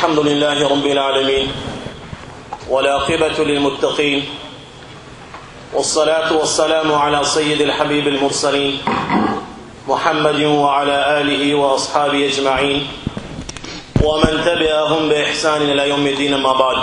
الحمد لله رب العالمين والعاقبة للمتقين والصلاة والسلام على سيد الحبيب المرسلين محمد وعلى آله وأصحابه أجمعين ومن تبعهم بإحسان إلى يوم الدين ما بعد.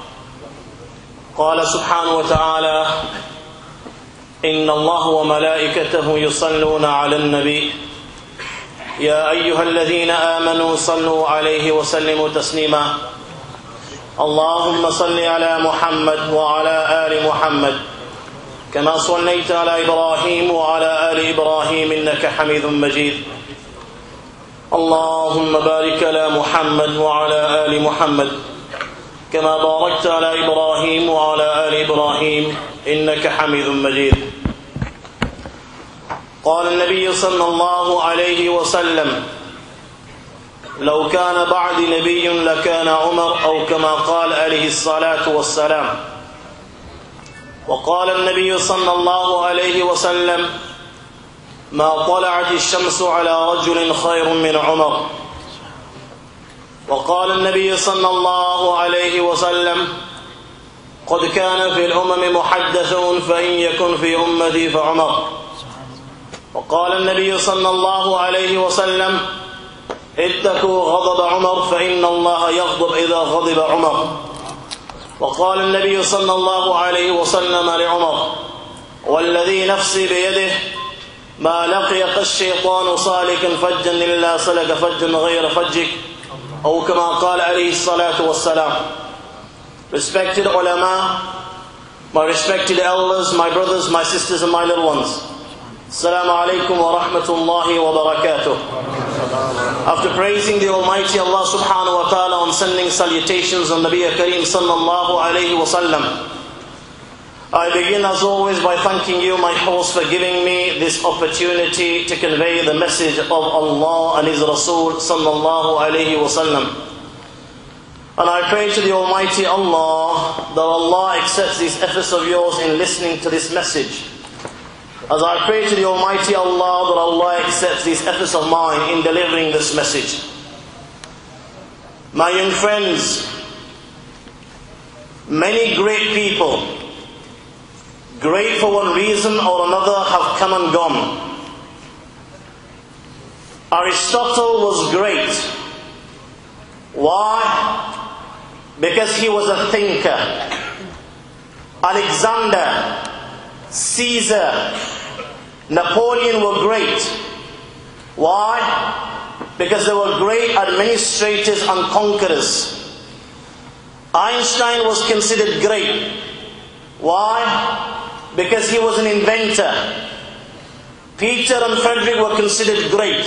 قال سبحانه وتعالى: إن الله وملائكته يصلون على النبي يا أيها الذين آمنوا صلوا عليه وسلموا تسليما. اللهم صل على محمد وعلى آل محمد كما صليت على إبراهيم وعلى آل إبراهيم إنك حميد مجيد. اللهم بارك على محمد وعلى آل محمد كما باركت على إبراهيم وعلى آل إبراهيم إنك حميد مجيد. قال النبي صلى الله عليه وسلم: لو كان بعد نبي لكان عمر، أو كما قال عليه الصلاة والسلام. وقال النبي صلى الله عليه وسلم: ما طلعت الشمس على رجل خير من عمر. وقال النبي صلى الله عليه وسلم: قد كان في الأمم محدثون فإن يكن في أمتي فعمر. وقال النبي صلى الله عليه وسلم: اتقوا غضب عمر فإن الله يغضب إذا غضب عمر. وقال النبي صلى الله عليه وسلم لعمر: والذي نفسي بيده ما لقيك الشيطان سالكا فجا إلا سلك فجا غير فجك، أو كما قال عليه الصلاة والسلام. Respected ulama, my respected elders, my brothers, my sisters and my little ones, Assalamu alaikum wa rahmatullahi wa barakatuh. After praising the Almighty Allah subhanahu wa ta'ala and sending salutations on Nabi Kareem sallallahu alayhi wa sallam, I begin as always by thanking you, my host, for giving me this opportunity to convey the message of Allah and His Rasul sallallahu alayhi wa sallam. And I pray to the Almighty Allah that Allah accepts these efforts of yours in listening to this message, as I pray to the Almighty Allah that Allah accepts these efforts of mine in delivering this message. My young friends, many great people, great for one reason or another, have come and gone. Aristotle was great. Why? Because he was a thinker. Alexander, Caesar, Napoleon were great. Why? Because they were great administrators and conquerors. Einstein was considered great. Why? Because he was an inventor. Peter and Frederick were considered great.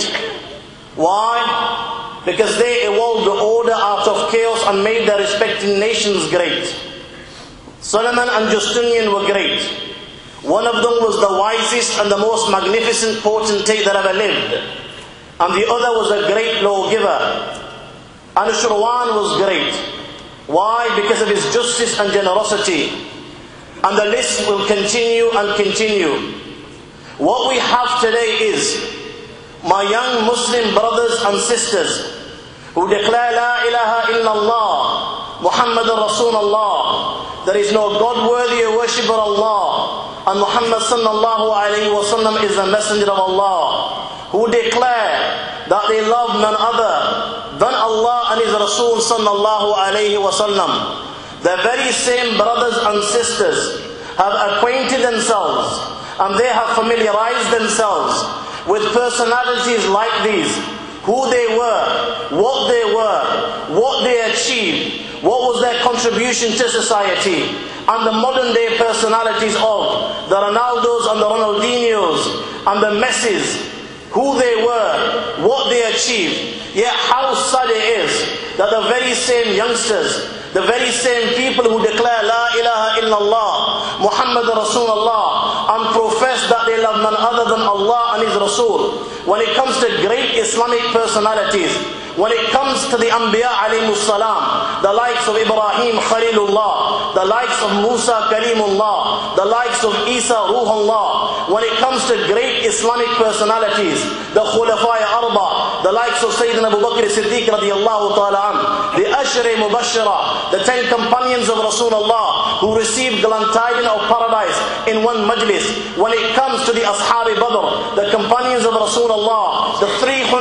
Why? Because they evolved the order out of chaos and made their respective nations great. Solomon and Justinian were great. One of them was the wisest and the most magnificent potentate that ever lived, and the other was a great lawgiver. Anushirwan was great. Why? Because of his justice and generosity. And the list will continue and continue. What we have today is my young Muslim brothers and sisters who declare La ilaha illallah Muhammadur Rasulullah, there is no God worthy of worship but Allah, and Muhammad sallallahu alayhi wa sallam is the messenger of Allah, who declare that they love none other than Allah and His Rasul sallallahu alayhi wa sallam. The very same brothers and sisters have acquainted themselves and they have familiarized themselves with personalities like these, who they were, what they achieved, what was their contribution to society, and the modern day personalities of the Ronaldos and the Ronaldinhos and the Messis, who they were, what they achieved. Yet how sad it is that the very same youngsters, the very same people who declare La ilaha illallah Muhammad Rasulullah and profess that they love none other than Allah and His Rasul, when it comes to great Islamic personalities, When it comes to the Anbiya alayhimus salam, the likes of Ibrahim Khalilullah, the likes of Musa Kalimullah, the likes of Isa Ruhullah, when it comes to great Islamic personalities, the Khulafai Arba, the likes of Sayyidina Abu Bakr Siddiq radiyallahu ta'ala an, the Ashri Mubashira, the 10 companions of Rasulullah who received Galantine of paradise in one majlis. When it comes to the Ashab Badr, the companions of Rasulullah, the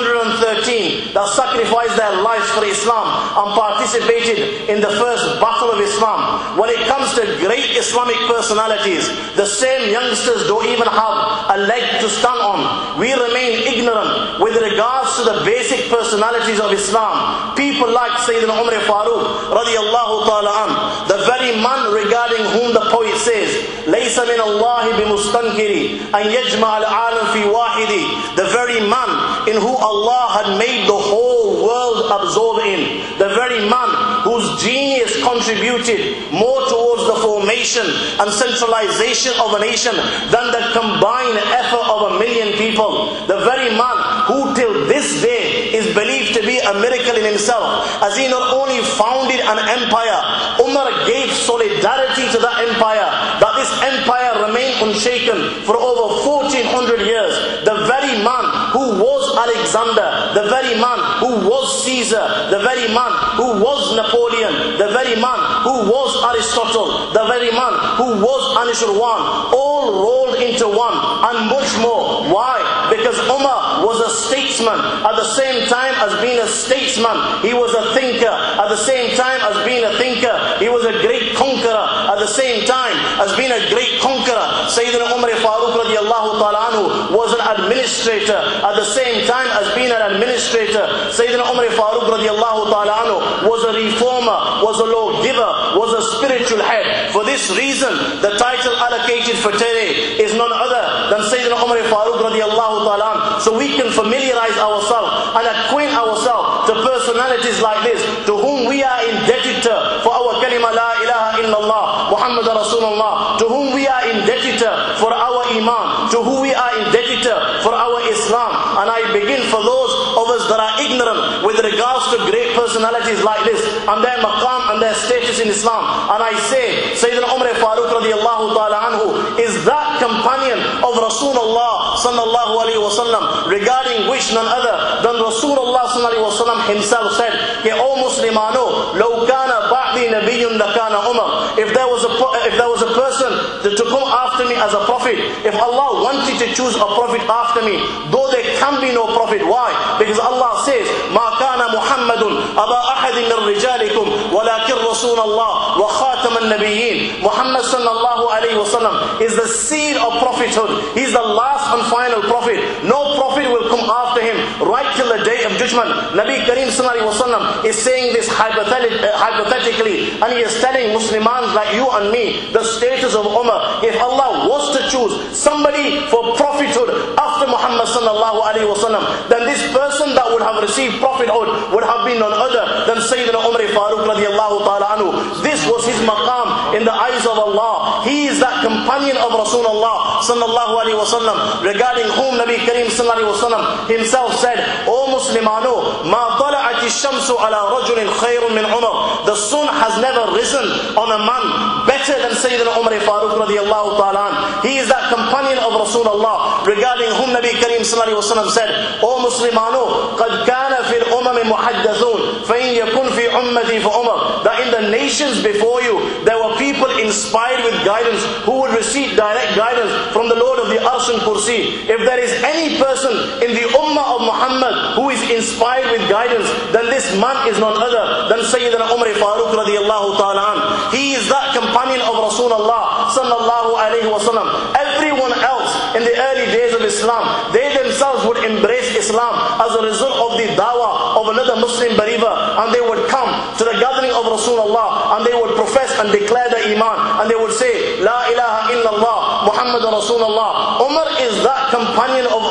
313 that sacrificed their lives for Islam and participated in the first battle of Islam. When it comes to great Islamic personalities, the same youngsters don't even have a leg to stand on. We remain ignorant with regards to the basic personalities of Islam. People like Sayyidina Umar Farooq radiyallahu ta'ala an, the very man regarding whom the poet says, لَيْسَ مِنَ اللَّهِ بِمُسْتَنْكِرِ أَنْ يَجْمَعَ الْعَالَمْ فِي وَاحِدِ, the very man in who Allah had made the whole world absorb in, the very man whose genius contributed more towards the formation and centralization of a nation than the combined effort of 1 million people, the very man who till this day is believed to be a miracle in himself, as he not only founded an empire, Umar gave solidarity to that empire, that this empire remained unshaken for over 1400 years. The very man who was Alexander, the very man who was Caesar, the very man who was Napoleon, the very man who was Aristotle, the very man who was Anushirwan, all rolled into one and much more. Why? Because Umar was a statesman at the same time as being a statesman. He was a thinker at the same time as being a thinker. He was a great conqueror at the same time as being a great conqueror. Sayyidina Umar Farooq radiyallahu ta'ala anhu was an administrator at the same time as being an administrator. Sayyidina Umar Farooq radiyallahu ta'ala anhu was a reformer, was a lawgiver, was a spiritual head. For this reason, the title allocated for today is none other than Sayyidina Umar Farooq radiyallahu ta'ala anhu. So we can familiarize ourselves and acquaint ourselves to personalities like this, to whom we are indebted to for our kalima la ilaha illallah Muhammad Rasulullah, to whom we are indebted to for our iman, to whom we are indebted to for our Islam. And I begin for those of us that are ignorant with regards to great personalities like this and their maqam and their status in Islam. And I say, Sayyidina Umar Farooq radiyallahu ta'ala anhu is that companion of Rasulullah sallallahu alayhi wa sallam, regarding which none other than Rasulullah sallallahu alayhi wa sallam himself said, O Muslimano, law kana ba'di nabiyyun lakana Umar. If there was a person to come after me as a prophet, if Allah wanted to choose a prophet after me, though there can be no prophet. Why? Because Allah says, Ma kana Muhammadun aba ahadin min rijalikum walakin Rasulullah wa khataman nabiyyin. Muhammad sallallahu alayhi wa sallam is the seed of prophethood. He's the last and final prophet. No prophet will come after him right till the day of judgment. Nabi Kareem sallallahu alayhi wa sallam is saying this hypothetically, and he is telling Muslimans like you and me the status of Umar. If Allah was to choose somebody for prophethood after Muhammad sallallahu alayhi wa sallam, then this person that would have received prophethood would have been none other than Sayyidina Umar Farooq radiyallahu ta'ala anhu. This was his maqam in the eyes of Allah. He is that companion of Rasulullah sallallahu alayhi wa sallam, regarding whom Nabi Kareem sallallahu alayhi wa sallam himself said, O Muslimano, ma tala'ati shamsu ala rajulin khayrun min Umar. The sun has never risen on a man better than Sayyidina Umar Farooq radiyallahu ta'ala anhu. He is that companion of Rasulullah, regarding whom Nabi Kareem sallallahu alayhi wa sallam said, O Muslimano, qad kana fil umami muhaddathun, fa in yakun fi ummati fa Umar. That in the nations before you, there were people inspired with guidance who would receive direct guidance from the Lord of the Arsh and Kursi. If there is any person in the ummah of Muhammad who is inspired with guidance, then this man is none other than Sayyidina Umar Farooq radiyallahu ta'ala an. He is that companion of Rasulullah sallallahu alayhi wa sallam. Everyone else in the early days of Islam, they themselves would embrace Islam as a result of the dawah of another Muslim believer, and they would come to the gathering of Rasulullah and they would profess and declare the iman, and they would say La ilaha illallah Muhammad Rasulullah. Umar is that companion of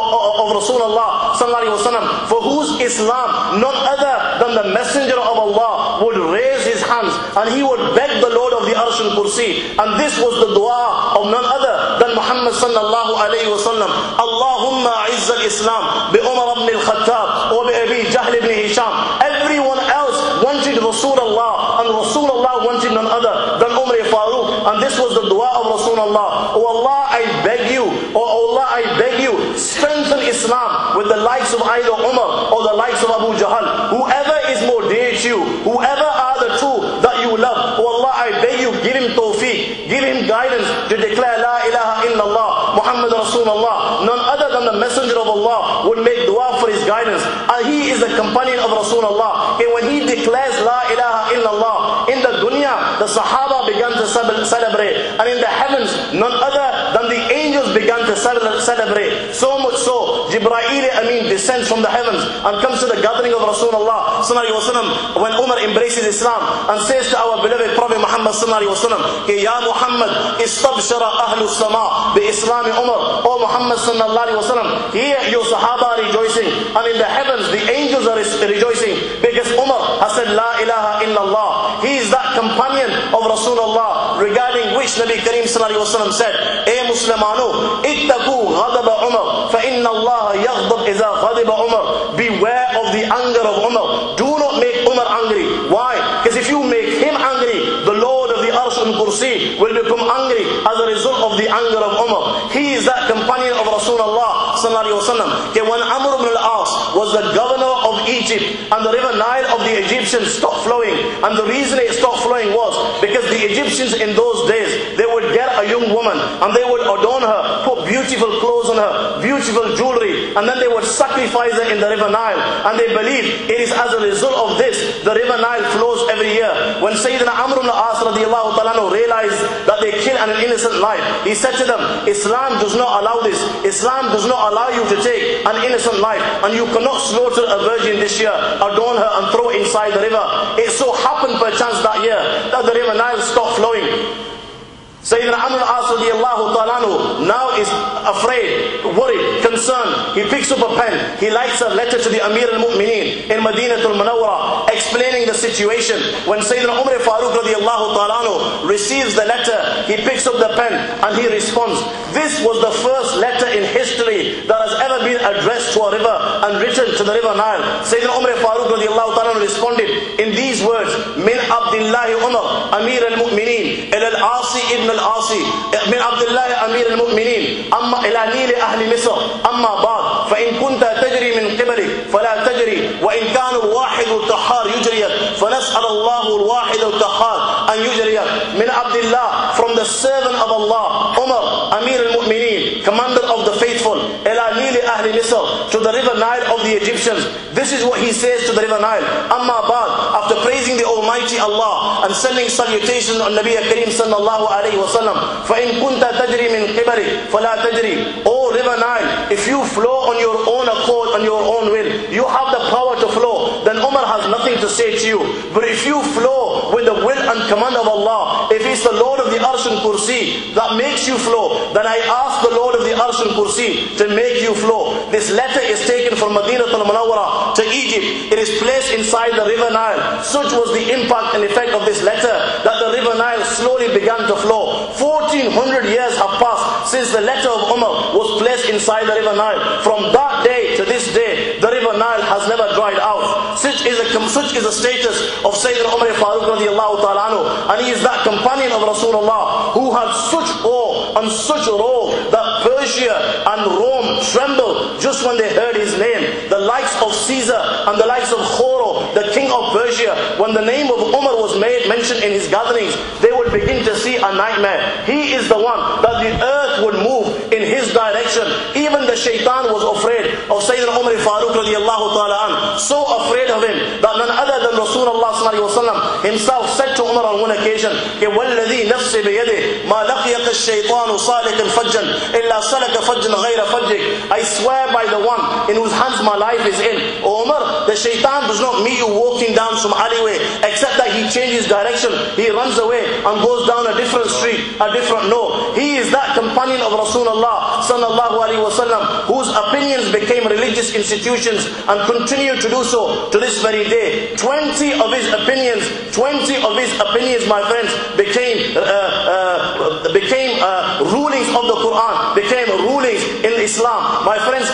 Rasulullah sallallahu alayhi wa sallam, for whose Islam none other than the messenger of Allah would raise his hands and he would beg the Lord of the Arsh and Kursi. And this was the dua of none other than Muhammad sallallahu alayhi wa sallam. Allahumma izz al-Islam bi Umar ibn al-Khattab wa bi Abi Jahl ibn Hisham And this was the dua of Rasulullah. Oh Allah, I beg you, oh Allah, I beg you, strengthen Islam with the likes of either Umar or the likes of Abu Jahl. Whoever is more dear to you, whoever are the two that you love, oh Allah, I beg you, give him tawfiq, give him guidance to declare La ilaha illallah, Muhammad Rasulullah. None other than the Messenger of Allah would make dua for his guidance. And he is the companion of Rasulullah. And when he declares La ilaha illallah, in the dunya, the Sahaba began to celebrate. And in the heavens, none other than the angels began to celebrate. So much so, Jibreel Amin descends from the heavens and comes to the gathering of Rasulullah when Umar embraces Islam and says to our beloved Prophet Muhammad Ya Muhammad, istabshara ahlu sama bi Islam Umar. O Muhammad here your Sahaba are rejoicing, and in the heavens the angels are rejoicing because Umar has said La ilaha illallah. He is that companion of Rasulullah regarding which Nabi Kareem said, E Muslimanu, ittaqu ghadaba Umar, fa inna Allah yaghdab iza ghadiba Umar. Beware of the anger of Umar. Do not make Umar angry. Why? Because if you make him angry, the Lord of the Arsh and Kursi will become angry as a result of the anger of Umar. He is that companion of Rasulullah sallallahu alaihi wasallam. When Amr ibn al-As was the governor of Egypt and the river Nile of the Egyptians stopped flowing, and the reason it stopped flowing was because the Egyptians in those days, they would get a young woman and they would adorn her, put beautiful clothes on her, beautiful jewelry, and then they would sacrifice her in the river Nile. And they believe it is as a result of this the river Nile flows every year. When Sayyidina Amr ibn al-As radiallahu ta'ala realized that they killed an innocent life, he said to them, Islam does not allow this. Islam does not allow you to take an innocent life, and you cannot slaughter a virgin this year, adorn her and throw it inside the river. It so happened perchance that year that the river Nile stopped flowing. Sayyidina Amr al-As radiallahu ta'ala now is afraid, worried, concerned. He picks up a pen, he writes a letter to the Amir al-Mu'mineen in Madinatul Munawwara explaining the situation. When Sayyidina Umar Farooq radiallahu ta'ala receives the letter, he picks up the pen and he responds. This was the first letter in history that has ever been addressed to a river and written to the river Nile. Sayyidina Umar Farooq radiallahu ta'ala responded in these words, Min Abdillahi Umar Amir al-Mu'mineen ila al-Asi ibn العاصي من عبد الله أمير المؤمنين أما إلى نيل أهل مصر أما بعد فإن كنت تجري من قبلك فلا تجري وإن كان الواحد القهار يجريك فنسأل الله الواحد القهار أن يجريك من عبد الله, from the servant of Allah Umar Amir al-Mu'mineen, commander of the faithful, إلى نيل أهل مصر, to the river Nile of the Egyptians. This is what he says to the river Nile. أما بعد, after praising the Almighty Allah and sending salutations on Nabi Kareem sallallahu alayhi wa sallam, فَإِن كُنْتَ تَجْرِي مِنْ قِبَلِكَ فَلَا تَجْرِي. O river Nile, if you flow on your own accord, on your own will, you have the power to flow, then Umar has nothing to say to you. But if you flow with the will and command of Allah, if it's the Lord of the Arsh and Kursi that makes you flow, then I ask the Lord of the Arsh and Kursi to make you flow. This letter is taken from Madinatul Munawwara to Egypt. It is placed inside the river Nile. Such was the impact and effect of this letter that the river Nile slowly began to flow. 1400 years have passed since the letter of Umar was placed inside the river Nile. From that day to this day, the river Nile has never dried out. Such is the status of Sayyidina Umar Farooq radiallahu ta'ala anhu, and he is that companion of Rasulullah who had such awe and such roll that Persia and Rome trembled just when they heard his name. The likes of Caesar and the likes of Khoro, the king of Persia, when the name of Umar was mentioned in his gatherings, they would begin to see a nightmare. He is the one that the earth would move in his direction. Even the shaitan was afraid of Sayyidina Umar Farooq radiallahu ta'ala an, so afraid of him that none other than Rasulullah sallallahu alaihi wasallam himself said to Umar on one occasion, وَالَّذِي نَفْسِ بِيَدِهِ مَا لَقِيَكَ الشَّيْطَانُ صَالِكًا فَجًّا إِلَّا سَلَكَ فَجًّا غَيْرَ فَجِّكَ. I swear by the one in whose hands my life is in. O Umar, the shaitan does not meet you walking down some alleyway, except that he changes direction. He runs away and goes down a different street, a different no. He is that companion of Rasulullah sallallahu alaihi wasallam whose opinions became religious institutions and continue to do so to this very day. 20 of his opinions, my friends, became rulings of the Quran, became rulings in Islam. My friends,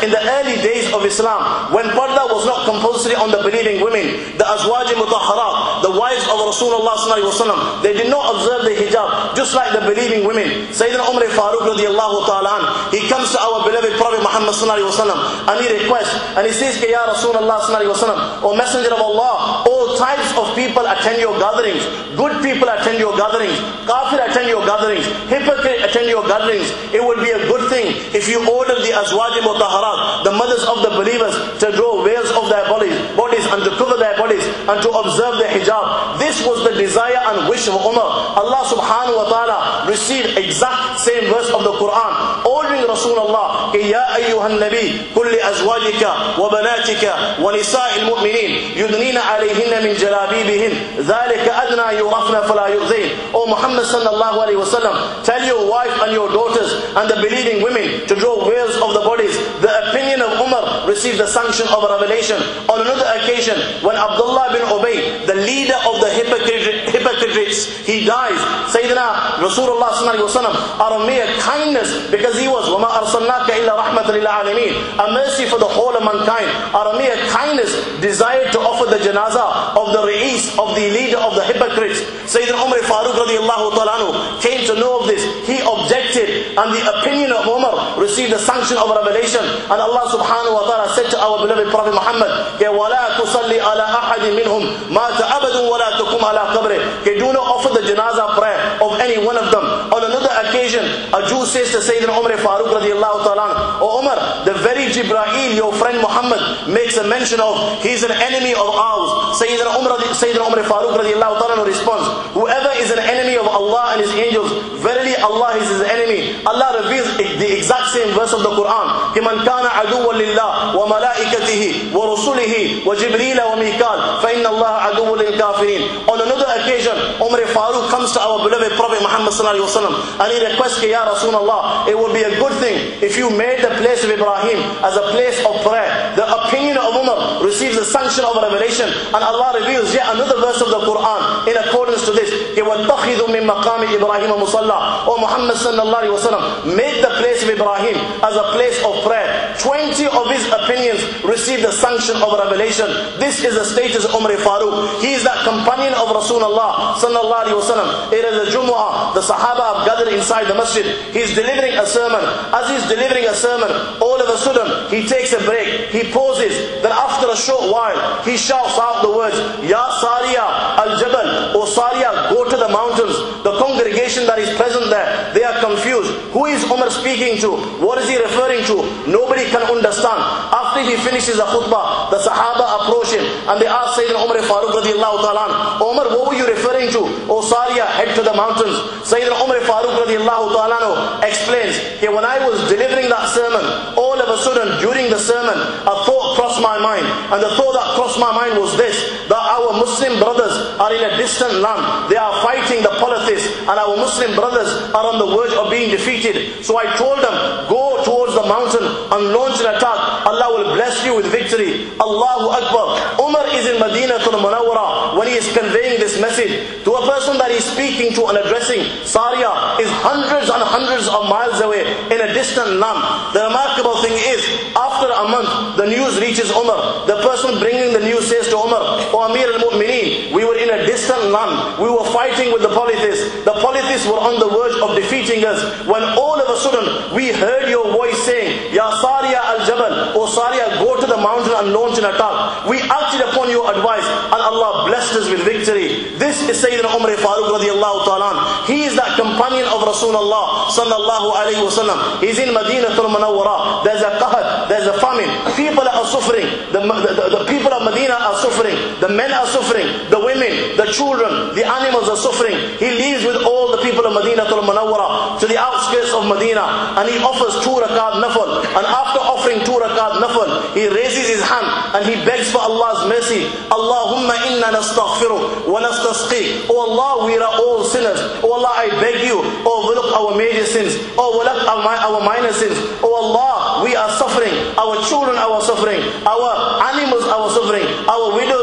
in the early days of Islam, when parda was not compulsory on the believing women, the azwaj mutahharat, the wives of Rasulullah sallallahu alaihi wasallam, they did not observe the hijab, just like the believing women. Sayyidina Umar Farooq radiallahu ta'ala, he comes to our beloved Prophet Muhammad sallallahu alaihi wasallam, and he requests, and he says, Ya Rasulullah sallallahu alaihi wasallam, O Messenger of Allah, all types of people attend your gatherings. Good people attend your gatherings. Kafir attend your gatherings. Hypocrite attend your gatherings. It would be a good thing if you order the azwaj mutahharat, the mothers of the believers, to draw veils of their bodies and to cover their bodies and to observe the hijab. This was the desire and wish of Umar. Allah subhanahu wa ta'ala received exact same verse of the Quran, ordering Rasulullah, Ya ayyuhan nabi, kulli azwajika wa banatika wa nisa'il mu'minin yudnina alayhinna min jalabibihin dhalika adna yurafna fala yu'zain. O Muhammad sallallahu alayhi wa sallam, tell your wife and your daughters and the believing women to draw veils of the bodies. The opinion of Umar received the sanction of a revelation. On another occasion, when Abdullah bin Ubay, the leader of the hypocrites, he dies, Sayyidina Rasulullah sallallahu alaihi wasallam, out of mere kindness, because he was وَمَا أَرْسَلْنَاكَ إِلَّا رَحْمَةً لِلْعَالَمِينَ, a mercy for the whole of mankind, out of mere kindness, desired to offer the janazah of the Ra'is, of the leader of the hypocrites. Sayyidina Umar Farooq radiallahu ta'ala came to know of this. He objected, and the opinion of Umar received the sanction of revelation. And Allah subhanahu wa ta'ala said to our beloved Prophet Muhammad, وَلَا تُصَلِّ عَلَىٰ أَحَدٍ مِّنْهُمْ مَاتَ أَبَدٌ وَلَا تُقُمْ عَلَىٰ قَبْرِهِ. Do not offer the janazah prayer of any one of them. On another occasion, a Jew says to Sayyidina Umar Farooq radiallahu ta'ala, O Umar, the very Jibreel, your friend Muhammad, makes a mention of, he's an enemy of ours. Sayyidina Umar Farooq radiallahu ta'ala responds, whoever is an enemy of Allah and His angels, verily Allah is his enemy. Allah reveals the exact same verse of the Quran. مَنْ كَانَ عَدُوًّا لِلَّهِ وَمَلَائِكَتِهِ وَرُسُلِهِ وَجِبْرِيلَ وَمِيكَالَ فَإِنَّ اللَّهَ عَدُوٌّ لِلْكَافِرِينَ. On another occasion, Umar Farooq comes to our beloved Prophet Muhammad sallallahu alaihi wasallam, and he requests, Ya Rasulullah, it would be a good thing if you made the place of Ibrahim as a place of prayer. The opinion of Umar receives the sanction of revelation, and Allah reveals yet another verse of the Quran in accordance to this. وَاتَّخِذُوا مِن مَّقَامِ إِبْرَاهِيمَ مُصَلَّى. O Muhammad sallallahu alaihi wasallam, make the place of Ibrahim as a place of prayer. 20 of his opinions received the sanction of revelation. This is the status of Umar Farooq. He is that companion of Rasulullah sallallahu alaihi wasallam. It is a Jumu'ah. The Sahaba have gathered inside the masjid. He is delivering a sermon. As he is delivering a sermon, all of a sudden he takes a break. He pauses. Then after a short while, he shouts out the words, Ya Sariya al-Jabal, O Sariya, go to the mountains. The congregation that is present there, they are confused. Who is Umar speaking to? What is he referring to? Nobody can understand. After he finishes the khutbah, the Sahaba approach him and they ask Sayyidina Umar Farooq radiallahu ta'ala, Umar, what were you referring to? O Sariya, head to the mountains. Sayyidina Umar Farooq radiallahu ta'ala explains, when I was delivering that sermon, all of a sudden during the sermon, a thought crossed my mind. And the thought that crossed my mind was this, that our Muslim brothers are in a distant land. They are fighting the polytheists, and our Muslim brothers are on the verge of being defeated. So I told them, go towards the mountain and launch an attack. Allah will bless you with victory. Allahu Akbar. Umar is in Madinatul Munawwara when he is conveying this message to a person that he is speaking to and addressing. Sariya is hundreds and hundreds of miles away in a distant land. The remarkable thing is, after a month, the news reaches Umar. The person bringing the news says to Umar, O Amir al-Mu'mineen, we were in a distant land. We were fighting with the polytheists. The polytheists were on the verge of defeating us. When all of a sudden, we heard your voice saying, Ya Sariya al-Jabal, O Sariya, go to the mountain and launch an attack. We acted upon your advice and Allah blessed us with victory. This is Sayyidina Umar Farooq radiallahu ta'ala. He is that companion of Rasulullah sallallahu alayhi wa sallam. He's in Madinatul Munawwara. There's a qahad, there's a famine. People are suffering. The people of Medina are suffering. The men are suffering. The women, the children, the animals are suffering. He leaves with all the people of Madinatul Munawwara to the outskirts of Medina, and he offers 2 rakat nafal. And after offering 2 rakat nafal, he raises his hand and he begs for Allah's mercy. Allahumma inna nastaghfiru wa nastasqi. Oh Allah, we are all sinners. Oh Allah, I beg you, overlook our major sins. Overlook our minor sins. Oh Allah, we are suffering. Our children are suffering. Our animals are suffering. Our widows are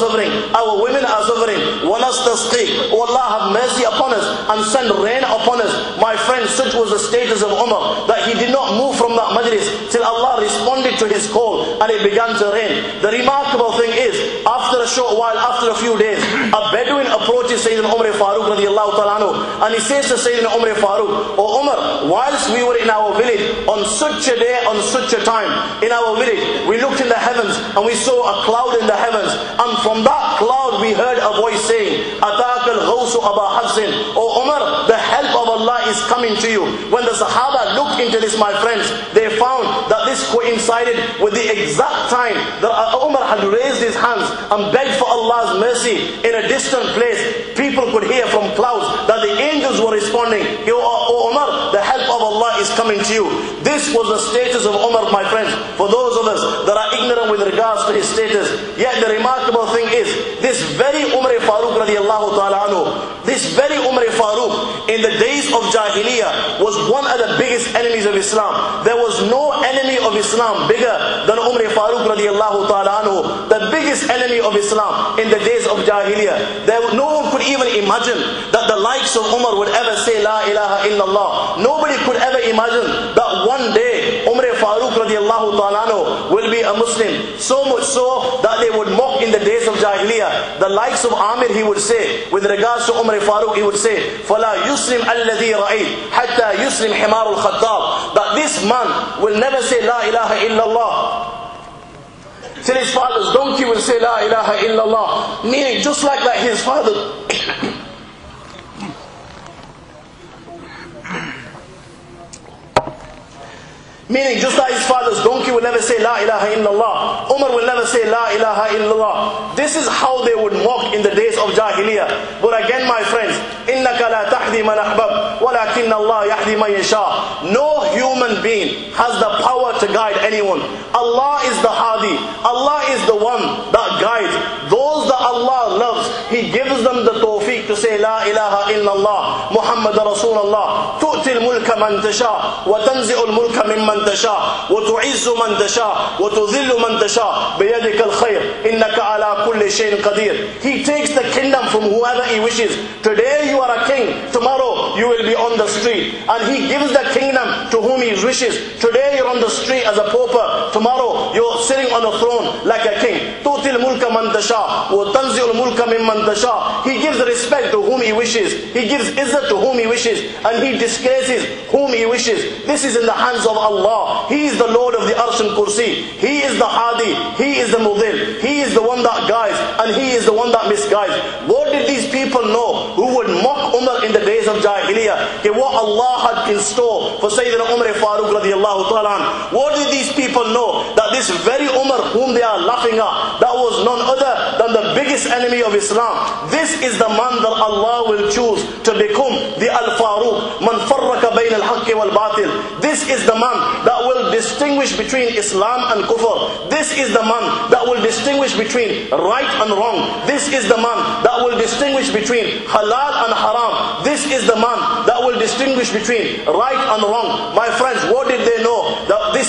suffering, our women are suffering. وَنَسْتَسْقِي, oh Allah, have mercy upon us and send rain upon us. My friend, such was the status of Umar, that he did not move from that majlis till Allah responded to his call and it began to rain. The remarkable thing is, after a short while, after a few days, a Bedouin approaches Sayyidina Umar Farooq radiallahu ta'ala anhu, and he says to Sayyidina Umar Farooq, "Oh Umar, whilst we were in our village, on such a day, on such a time, in our village, we looked in the heavens and we saw a cloud in the heavens, and from that cloud we heard a voice saying, Ataq al-Ghawsu Aba Hafsin, oh Umar, the help of Allah is coming to you." When the Sahaba looked into this, my friends, they found that this coincided with the exact time that Umar had raised his hands and begged for Allah's mercy in a distant place. People could hear from clouds that the angels were responding, "Oh Umar, the help of Allah is coming to you." This was the status of Umar, my friends. For those of us that are ignorant with regards to his status, yet the remarkable thing is, this very Umar Farooq radiallahu ta'ala anhu, this very Umar Farooq in the days of Jahiliyyah was one of the biggest enemies of Islam. There was no enemy of Islam bigger than Umar Farooq radiallahu ta'ala anhu, the biggest enemy of Islam in the days of Jahiliyyah. No one could even imagine that the likes of Umar would ever say La ilaha illallah. Nobody could ever imagine that one day Umar Farooq radiallahu ta'ala anhu will be a Muslim. So much so that they would mock in the days of Jahiliyyah. The likes of Amir, he would say, with regards to Umar Farooq, he would say, فَلَا يُسْلِمْ الَّذِي رَأَيْتْ حَتَّى يُسْلِمْ حِمَارُ الْخَطَّابِ, that this man will never say La ilaha illallah till his father's donkey will say La ilaha illallah. Meaning, just like that, his father meaning just like his father's donkey will never say La ilaha illallah, Umar will never say La ilaha illallah. This is how they would mock in the days of Jahiliyyah. But again, my friends, إِنَّكَ لَا تَحْدِي مَنْ أَحْبَبْ وَلَكِنَّ اللَّهَ يَحْدِي مَنْ يَشَاءُ. No human being has the power to guide anyone. Allah is the Hadi. Allah is the one that guides. Those that Allah loves, He gives them the tawfiq to say La ilaha illallah Muhammad Rasulullah. تُؤْتِ الْمُلْكَ مَنْ تَشَاءُ وَتَنْزِعُ الْمُلْكَ مِمَّنْ تشاء وتعز من تشاء وتذل من تشاء بيدك الخير إنك على كل شيء قدير. He takes the kingdom from whoever He wishes. Today you are a king, tomorrow you will be on the street, and He gives the kingdom to whom He wishes. Today you're on the street as a pauper, tomorrow you're sitting on a throne like a king. تؤتي الملك من تشاء وتنزع الملك ممن تشاء. He gives respect to whom He wishes, He gives izzat to whom He wishes, and He disgraces whom He wishes. This is in the hands of Allah. He is the Lord of the Arsh and Kursi. He is the Hadi. He is the Mudil. He is the one that guides, and He is the one that misguides. What did these people know who would mock Umar in the days of Jahiliyyah? What Allah had in store for Sayyidina Umar Farooq radiallahu ta'ala. What did these people know? That this very Umar whom they are laughing at, that was none other than the biggest enemy of Islam. This is the man that Allah will choose to become the Al-Faruq, man farraka bayn al-haqq wal-batil. This is the man that will distinguish between Islam and Kufr. This is the man that will distinguish between right and wrong. This is the man that will distinguish between halal and haram. This is the man that will distinguish between right and wrong. My friends, what did they know?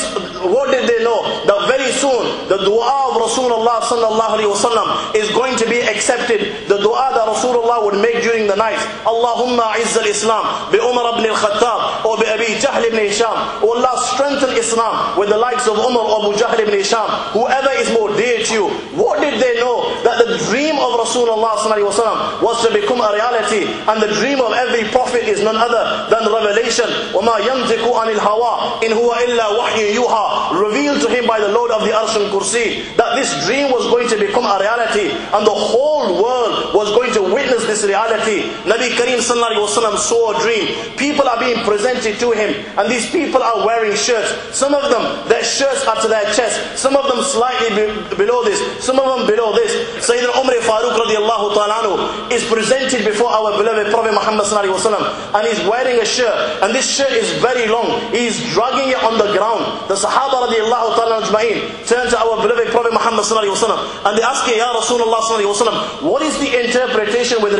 That very soon the dua of Rasulullah sallallahu alaihi wasallam is going to be accepted. The dua that Rasulullah would make during the night. Allahumma izz al-Islam bi Umar ibn al-Khattab or bi Abi Jahl ibn Hisham. Oh Allah, strengthen Islam with the likes of Umar or Abu Jahl ibn Hisham. Whoever is more dear to you. What did they know? That the dream of Rasulullah sallallahu alaihi wasallam was to become a reality, and the dream of every prophet is none other than revelation. وَمَا يَنْزِقُ عَنِ الْهَوَىٰ إِنْ هُوَ إِلَّا وَحْيٌ يُوحَىٰ, revealed to him by the Lord of the Arsh and Kursi, that this dream was going to become a reality, and the whole world was going to witness this reality. Nabi Kareem sallallahu alaihi wasallam saw a dream. People are being presented to him, and these people are wearing shirts. Some of them, their shirts are to their chest. Some of them slightly below this. Some of them below this. Sayyidina Umar Farooq radiallahu ta'ala anhu is presented before our beloved Prophet Muhammad sallallahu alaihi wasallam, and he's wearing a shirt, and this shirt is very long. He's dragging it on the ground. The Sahaba radiallahu ta'ala ajma'in turn to our beloved Prophet Muhammad sallallahu alaihi wasallam, and they ask him, Ya Rasulullah sallallahu alaihi wasallam, what is the interpretation with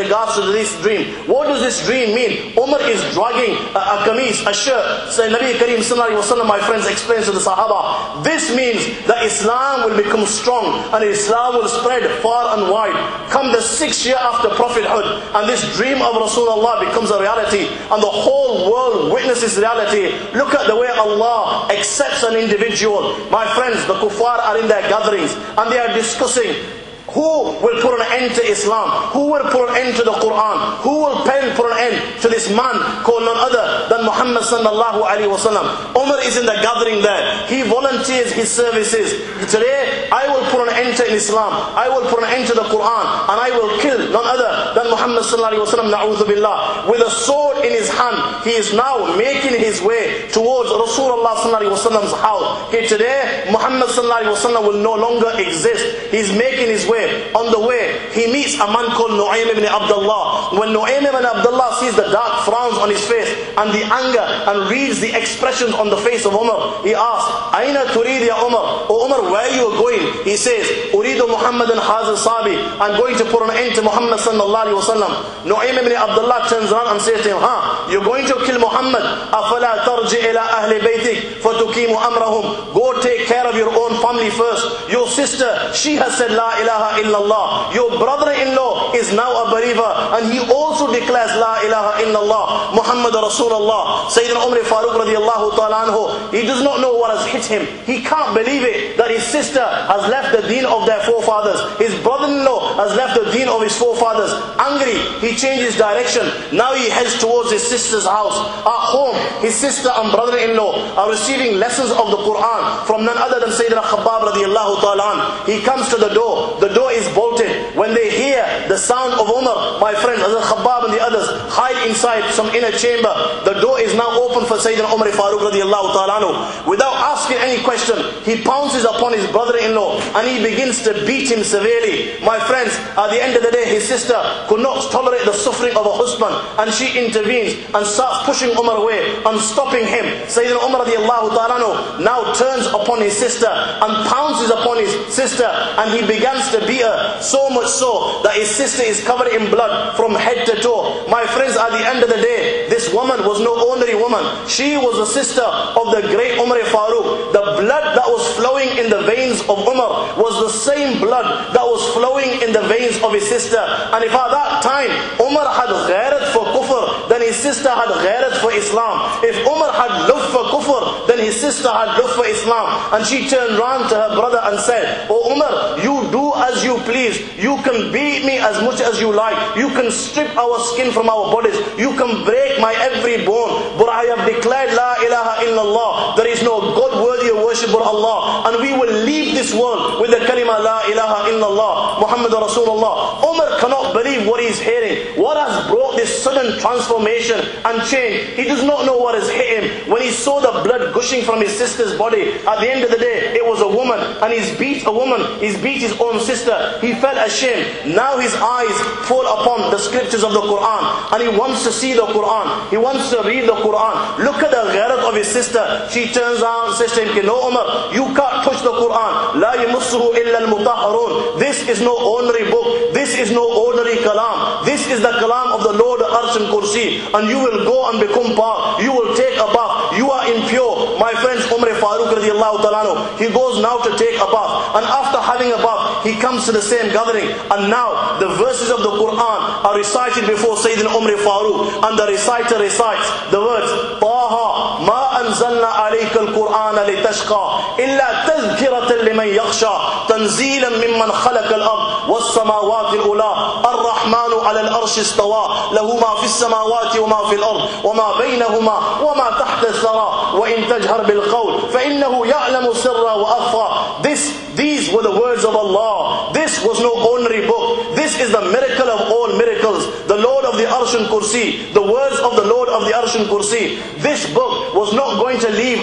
regards to this dream. What does this dream mean? Umar is dragging a kameez, a shirt. So Nabi Kareem sallallahu alaihi wasallam, my friends, explains to the Sahaba, this means that Islam will become strong and Islam will spread far and wide. Come the 6th year after prophethood, and this dream of Rasulullah becomes a reality, and the whole world witnesses reality. Look at the way Allah accepts an individual. My friends, the kuffar are in their gatherings and they are discussing who will put an end to Islam, who will put an end to the Quran, who will put an end to this man called none other than Muhammad sallallahu alaihi wasallam. Umar is in the gathering there. He volunteers his services. Today, I will put an end to Islam, I will put an end to the Quran, and I will kill none other than Muhammad sallallahu alaihi wasallam, na'udhu billah. With a sword in his hand, he is now making his way towards Rasulullah sallallahu alaihi wasallam's house. Okay, today, Muhammad sallallahu alaihi wasallam will no longer exist. He's making his way. On the way, he meets a man called Nu'aym ibn Abdullah. When Nu'aym ibn Abdullah sees the dark frowns on his face and the anger and reads the expressions on the face of Umar, he asks, Aina turid ya Umar? Oh Umar, where are you going? He says, Uridu Muhammadan hazal sabi. I'm going to put an end to Muhammad sallallahu alaihi wasallam. Nu'aym ibn Abdullah turns around and says to him, you're going to kill Muhammad? Afala tarji ila ahli baytik fatukimu amrahum. Go take care of your own family first. Your sister, she has said la ilaha illallah. Your brother-in-law is now a believer and he also declares la ilaha illallah Muhammad Rasulullah. Sayyidina Umar Farooq radiyallahu ta'ala anhu, he does not know what has hit him. He can't believe it that his sister has left the deen of their forefathers. His brother-in-law has left the deen of his forefathers. Angry, he changes direction. Now he heads towards his sister's house. At home, his sister and brother-in-law are receiving lessons of the Quran from none other than Sayyidina Khabbab radiyallahu ta'ala anhu. He comes to the door. The door is bolted. When they hear the sound of Umar, my friends, Hazrat Khabbab and the others hide inside some inner chamber. The door is now open for Sayyidina Umar Farooq radiyallahu ta'ala anhu. Without asking any question, he pounces upon his brother-in-law and he begins to beat him severely. My friends, at the end of the day, his sister could not tolerate the suffering of a husband and she intervenes and starts pushing Umar away and stopping him. Sayyidina Umar radiyallahu ta'ala anhu now turns upon his sister and pounces upon his sister, and he begins to beat her, so much so that his sister is covered in blood from head to toe. My friends, at the end of the day, this woman was no ordinary woman. She was the sister of the great Umar Farooq. The blood that was flowing in the veins of Umar was the same blood that was flowing in the veins of his sister. And if at that time Umar had ghairat for kufr, then his sister had ghairat for Islam. If Umar had love for kufr, then his sister had love for Islam. And she turned round to her brother and said, Oh Umar, you do as you please. You can beat me as much as you like. You can strip our skin from our bodies. You can break my every bone. But I have declared la ilaha illallah. There is no God worthy of worship but Allah. And we will leave this world with the kalima la ilaha illallah Muhammad Rasulullah. Umar cannot believe what he is hearing. What has brought this sudden transformation and change? He does not know what has hit him. When he saw the blood gushing from his sister's body, at the end of the day, it was a woman. And he's beat a woman. He's beat his own sister. He felt ashamed. Now his eyes fall upon the scriptures of the Quran and he wants to see the Quran. He wants to read the Quran. Look at the ghairat of his sister. She turns around and says to him, no Umar, you can't touch the Quran. La yamassuhu illa al-mutahharun. This is no ordinary book. This is no ordinary kalam. This is the kalam of the Lord Arsh and Kursi. And you will go and become part. You will take a bath. You are impure. My friends, Umar Farooq radiyallahu ta'ala, he goes now to take a bath. And after having a bath, he comes to the same gathering, and now the verses of the Quran are recited before Sayyidina Umar Farooq, and the reciter recites the words, Taha ma anzalna alayka al-Qur'ana litashqa illa tadhkiratan liman yakhsha tanzilan mimman khalaqa al-ard was-samawati al-ula ar-rahmanu ala al-arsh istawa lahu ma fi as-samawati wa ma fi al-ard wa ma baynahuma wa ma tahta ath-thara wa in tajhar bil-qawl fa innahu ya'lamu sirra wa akhfa. These were the words of Allah. This was no ordinary book. This is the miracle of all miracles. The Lord of the Arsh and Kursi. The words of the Lord of the Arsh and Kursi. This book was not going to leave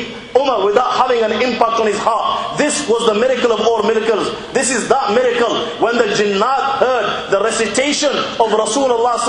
Umar without having an impact on his heart. This was the miracle of all miracles. This is that miracle when the jinnat heard the recitation of Rasulullah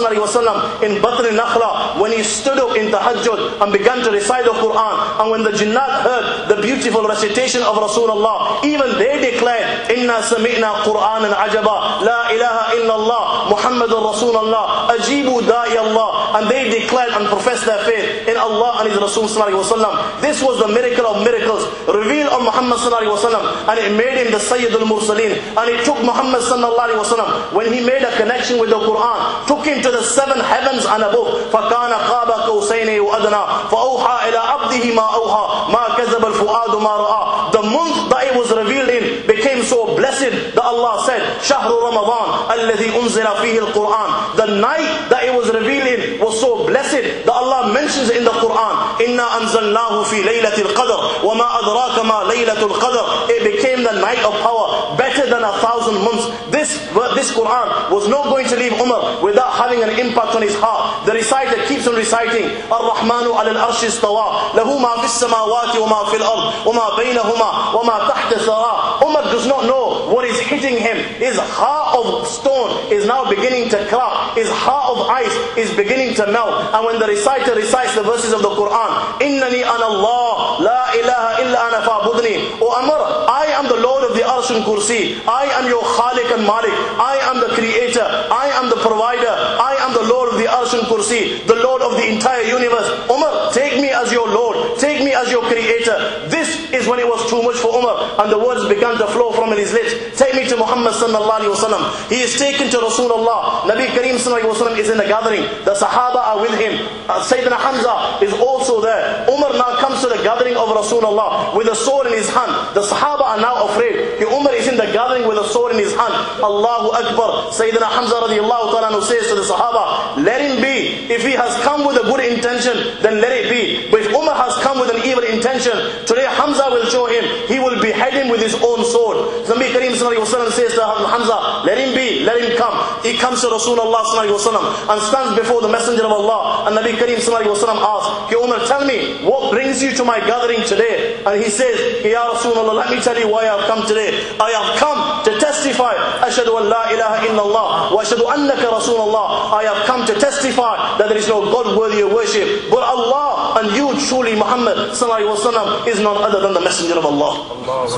in Batn Nakhla, when he stood up in tahajjud and began to recite the Quran, and when the jinnat heard the beautiful recitation of Rasulullah, even they declared, Inna sami'na Qur'anan ajaba, la ilaha illallah, Muhammadur Rasulullah, ajibu da'i Allah, and they declared and professed their faith in Allah and His Rasul sallallahu alaihi wasallam. This was the miracle of miracles revealed on Muhammad sallallahu alaihi wasallam, and it made him the Sayyid al-Mursaleen. And it took Muhammad sallallahu alaihi wasallam, when he made a connection with the Quran, took him to the 7 heavens and above. فَكَانَ قَابَ قَوْسَيْنِ وَأَدْنَى فَأَوْحَى إِلَىٰ عَبْدِهِ مَا أَوْحَى مَا كَذَبَ الْفُؤَادُ مَا رَأَى. The month that it was revealed in became so blessed that Allah said, شَهْرُ رَمَضَانَ الَّذِي أُنزِلَ فِيهِ الْقُرْآنِ. The night that it was revealed in was so blessed that Allah mentions it in the Quran. إِنَّا أَنزَلْنَاهُ فِي لَيْلَةِ الْقَدْرِ وَمَا أَدْرَاكَ مَا لَيْلَةُ الْقَدْرِ. It became the night of power, better than 1,000 months. This Quran was not going to leave Umar without having an impact on his heart. The reciter keeps on reciting, Ar-Rahmanu al-Arsh istawa, lahu ma fis samawati wa ma fil ard, wa ma baynahuma wa ma tahta thara. Umar does not know what is hitting him. His heart of stone is now beginning to crack. His heart of ice is beginning to melt. And when the reciter recites the verses of the Quran, Innani ana Allah, la ilaha illa ana fa'budni. O Umar, I am the Lord of the Arsh and Kursi. I am your Khaliq and Malik. I am the creator. I am the provider. I am the Lord of the Arsh and Kursi, the Lord of the entire universe. Umar, take me as your Lord. Take me as your creator. This is when it was too much for Umar, and the words began to flow from his lips. Take me to Muhammad sallallahu alaihi wasallam. He is taken to Rasulullah. Nabi Kareem sallallahu alaihi wasallam is in the gathering. The Sahaba are with him. Sayyidina Hamza is also there. Umar now comes to the gathering of Rasulullah with a sword in his hand. The Sahaba are now afraid. Umar is in the gathering with a sword in his hand. Allahu Akbar. Sayyidina Hamza radiallahu ta'ala says to the Sahaba, let him be. If he has come with a good intention, then let it be. But if Umar has come with an evil intention, today Hamza will show him. He will behead him with his own sword. Nabi Kareem sallallahu alaihi wasallam says to Hamza, let him be, let him come. He comes to Rasulullah sallallahu alaihi wasallam and stands before the Messenger of Allah. And Nabi Kareem sallallahu alaihi wasallam asks, Umar, tell me, what brings you to my gathering today? And he says, Ya Rasulullah, let me tell you why I have come today. I have come to testify, Ashhadu an la ilaha illallah wa ashhadu annaka Rasulullah. I have come to testify that there is no God worthy of worship but Allah, and you truly Muhammad sallallahu alaihi wasallam is none other than the Messenger of Allah.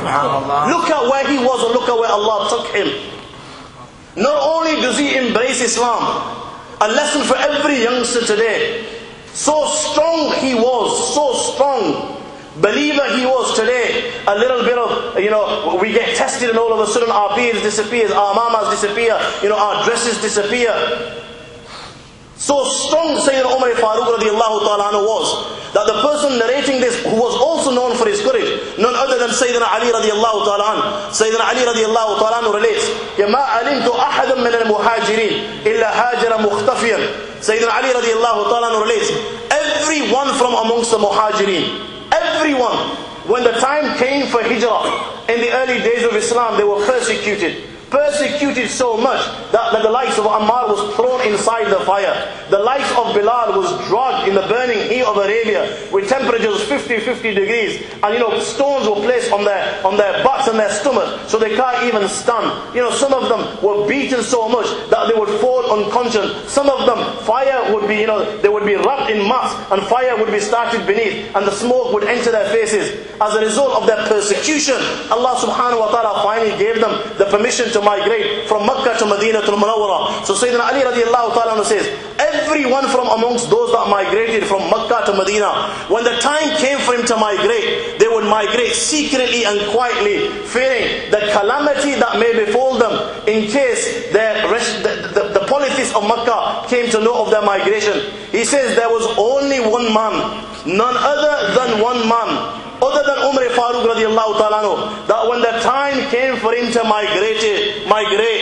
Look at where he was, and look at where Allah took him. Not only does he embrace Islam, a lesson for every youngster today. So strong he was, so strong. Believer he was today. A little bit of, we get tested and all of a sudden our beards disappears, our mamas disappear, our dresses disappear. So strong Sayyidina Umar Farooq radiallahu ta'ala was, that the person narrating this, who was also known for his courage, none other than Sayyidina Ali radiallahu ta'ala. Sayyidina Ali radiallahu ta'ala relates, مَا عَلِمْتُ أَحَدًا مِنَ الْمُحَاجِرِينَ إِلَّا هَاجَرَ مُخْتَفِيًا. Sayyidina Ali radiallahu ta'ala relates, everyone from amongst the muhajirin, everyone, when the time came for hijrah, in the early days of Islam, they were persecuted. Persecuted so much that the likes of Ammar was thrown inside the fire. The likes of Bilal was dragged in the burning heat of Arabia with temperatures 50 degrees. And stones were placed on their butts and their stomachs so they can't even stand. Some of them were beaten so much that they would fall unconscious. Some of them, fire would be, they would be wrapped in mats and fire would be started beneath and the smoke would enter their faces. As a result of their persecution, Allah subhanahu wa ta'ala finally gave them the permission to migrate from Makkah to Medina to Munawwara. So Sayyidina Ali radiallahu ta'ala says, everyone from amongst those that migrated from Makkah to Medina, when the time came for him to migrate, they would migrate secretly and quietly, fearing the calamity that may befall them in case the politics of Makkah came to know of their migration. He says there was only one man, none other than one man, other than Umar Farooq radiallahu ta'ala, that when the time came for him to migrate, he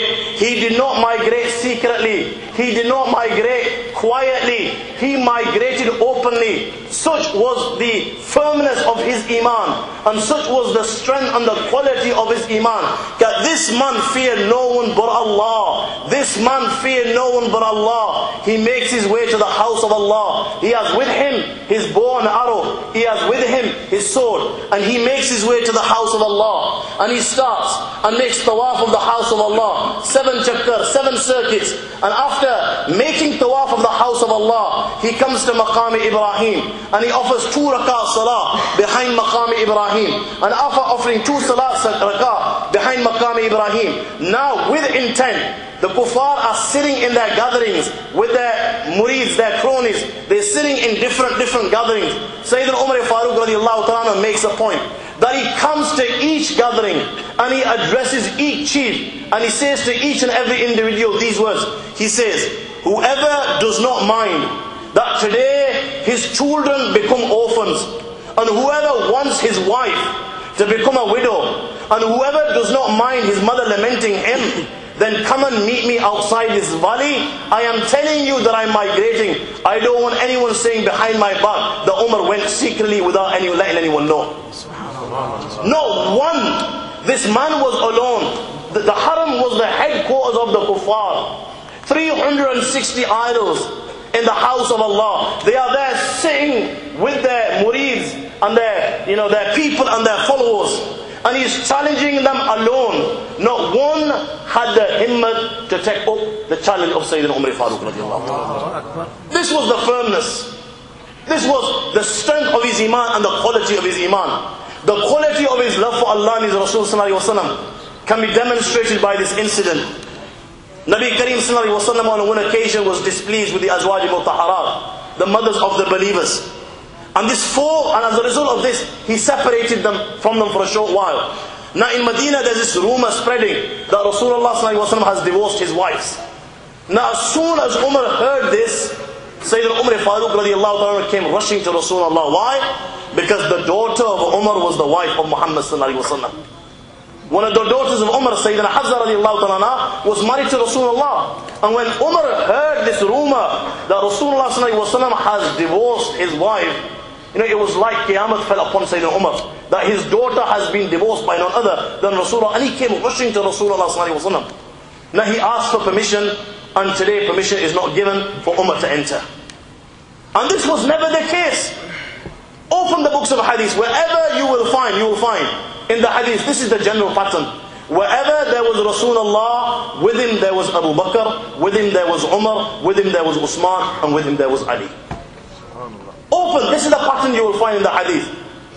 He did not migrate secretly. He did not migrate quietly. He migrated openly. Such was the firmness of his iman, and such was the strength and the quality of his iman, that this man feared no one but Allah. This man feared no one but Allah. He makes his way to the house of Allah. He has with him his bow and arrow. He has with him his sword. And he makes his way to the house of Allah. And he starts and makes tawaf of the house of Allah. 7 chakkars, 7 circuits. And after making tawaf of the house of Allah, he comes to Maqam Ibrahim. And he offers 2 rakat salah behind Maqam Ibrahim. And after offering 2 salat rakah behind Maqam Ibrahim, now with intent, the kuffar are sitting in their gatherings with their murids, their cronies. They're sitting in different gatherings. Sayyidina Umar Farooq radiallahu ta'ala makes a point that he comes to each gathering and he addresses each chief and he says to each and every individual these words. He says, whoever does not mind that today his children become orphans, and whoever wants his wife to become a widow, and whoever does not mind his mother lamenting him, then come and meet me outside this valley. I am telling you that I'm migrating. I don't want anyone saying behind my back that Umar went secretly without letting anyone know. Not one. This man was alone. The haram was the headquarters of the kuffar. 360 idols in the house of Allah. They are there sitting with their murids and their people and their followers. And he's challenging them alone. Not one had the himmat to take up the challenge of Sayyidina Umar Farooq radiallahu anhu. This was the firmness. This was the strength of his iman and the quality of his iman. The quality of his love for Allah and his Rasul sallallahu alaihi wasallam can be demonstrated by this incident. Nabi Kareem sallallahu alaihi wasallam on one occasion was displeased with the Azwaj Mutahharat, the mothers of the believers. And this fall, and as a result of this, he separated them from them for a short while. Now in Medina there's this rumor spreading that Rasulullah sallallahu alaihi wasallam has divorced his wives. Now as soon as Umar heard this, Sayyidina Umar Farooq radiallahu ta'ala came rushing to Rasulullah. Why? Because the daughter of Umar was the wife of Muhammad sallallahu alaihi wasallam. One of the daughters of Umar, Sayyidina Hafsa radiallahu ta'ala, was married to Rasulullah. And when Umar heard this rumor that Rasulullah sallallahu alaihi wasallam has divorced his wife, it was like Qiyamah fell upon Sayyidina Umar, that his daughter has been divorced by none other than Rasulullah. And he came rushing to Rasulullah sallallahu alaihi wasallam. Now he asked for permission, and today permission is not given for Umar to enter. And this was never the case. Open the books of hadith. Wherever you will find in the hadith, this is the general pattern. Wherever there was Rasulullah, with him there was Abu Bakr, with him there was Umar, with him there was Usman, and with him there was Ali. Open, this is the pattern you will find in the hadith.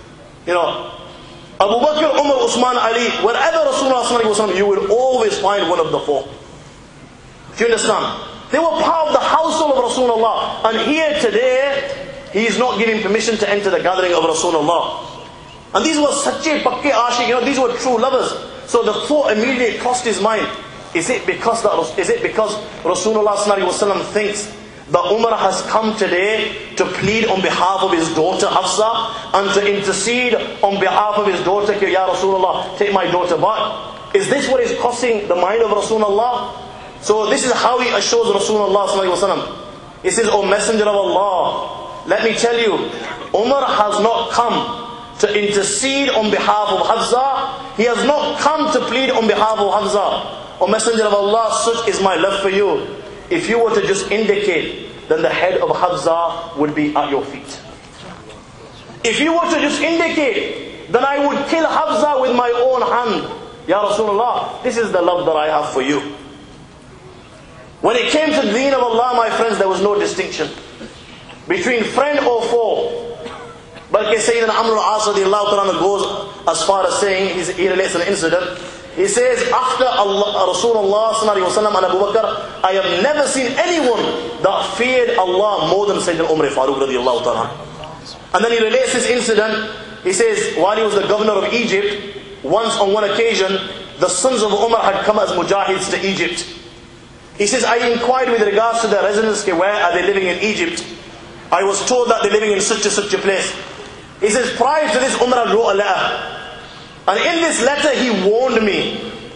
Abu Bakr, Umar, Usman, Ali, wherever Rasulullah sallallahu alaihi wasallam, you will always find one of the 4. Do you understand? They were part of the household of Rasulullah. And here today, he is not giving permission to enter the gathering of Rasulullah. And these were sache pakke ashiq, these were true lovers. So the thought immediately crossed his mind. Is it because Rasulullah sallallahu alaihi wasallam thinks that Umar has come today to plead on behalf of his daughter Hafsa and to intercede on behalf of his daughter, Ya Rasulullah, take my daughter back? Is this what is crossing the mind of Rasulullah? So this is how he assures Rasulullah sallallahu alaihi wasallam. He says, O Messenger of Allah, let me tell you, Umar has not come to intercede on behalf of Hafsa. He has not come to plead on behalf of Hafsa. O Messenger of Allah, such is my love for you. If you were to just indicate, then the head of Hafsa would be at your feet. If you were to just indicate, then I would kill Hafsa with my own hand. Ya Rasulullah, this is the love that I have for you. When it came to the deen of Allah, my friends, there was no distinction between friend or foe. But Sayyidina Amr al-As radiallahu ta'ala goes as far as saying, he relates an incident. He says, after Rasulullah sallallahu alaihi wasallam and Abu Bakr, I have never seen anyone that feared Allah more than Sayyidina Umar Farooq radiallahu ta'ala. And then he relates this incident. He says, while he was the governor of Egypt, once on one occasion, the sons of Umar had come as mujahids to Egypt. He says, I inquired with regards to their residence, where are they living in Egypt? I was told that they're living in such a place. He says, prior to this, Umar wrote a letter. And in this letter, he warned me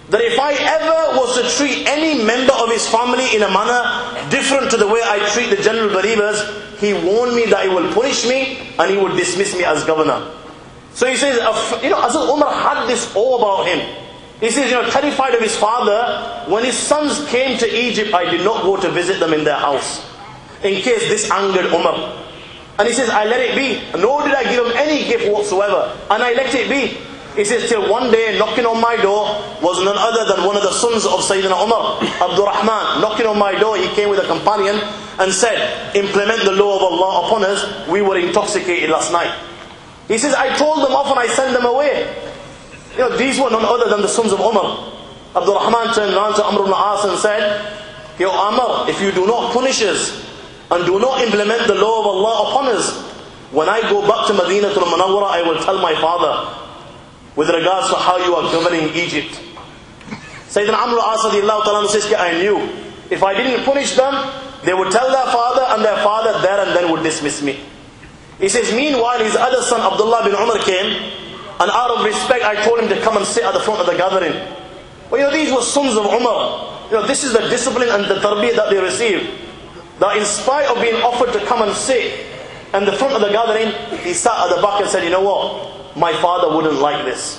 that if I ever was to treat any member of his family in a manner different to the way I treat the general believers, he warned me that he will punish me and he would dismiss me as governor. So he says, Hazrat Umar had this awe about him. He says, terrified of his father, when his sons came to Egypt, I did not go to visit them in their house, in case this angered Umar. And he says, I let it be. Nor did I give him any gift whatsoever. And I let it be. He says, till one day, knocking on my door was none other than one of the sons of Sayyidina Umar, Abdurrahman. Knocking on my door, he came with a companion and said, implement the law of Allah upon us. We were intoxicated last night. He says, I told them off and I sent them away. These were none other than the sons of Umar. Abdurrahman turned around to Amr ibn As and said, Yo Amr, if you do not punish us and do not implement the law of Allah upon us, when I go back to Madinatul Munawwara, I will tell my father with regards to how you are governing Egypt. Sayyidina Amr al-As says, I knew if I didn't punish them, they would tell their father, and their father there and then would dismiss me. He says, meanwhile his other son Abdullah bin Umar came, and out of respect I told him to come and sit at the front of the gathering. But these were sons of Umar. This is the discipline and the tarbiyah that they received. That in spite of being offered to come and sit in the front of the gathering, he sat at the back and said, you know what? My father wouldn't like this.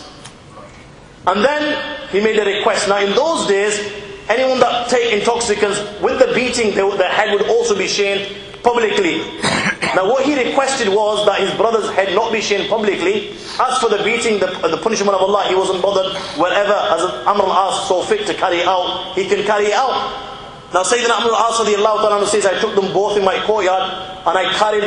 And then he made a request. Now in those days, anyone that take intoxicants, with the beating, their head would also be shaved publicly. Now what he requested was that his brother's head not be shaved publicly. As for the beating, the punishment of Allah, he wasn't bothered. Wherever as Amr al-As saw fit to carry it out, he can carry it out. Now Sayyidina Amr al-As says, I took them both in my courtyard and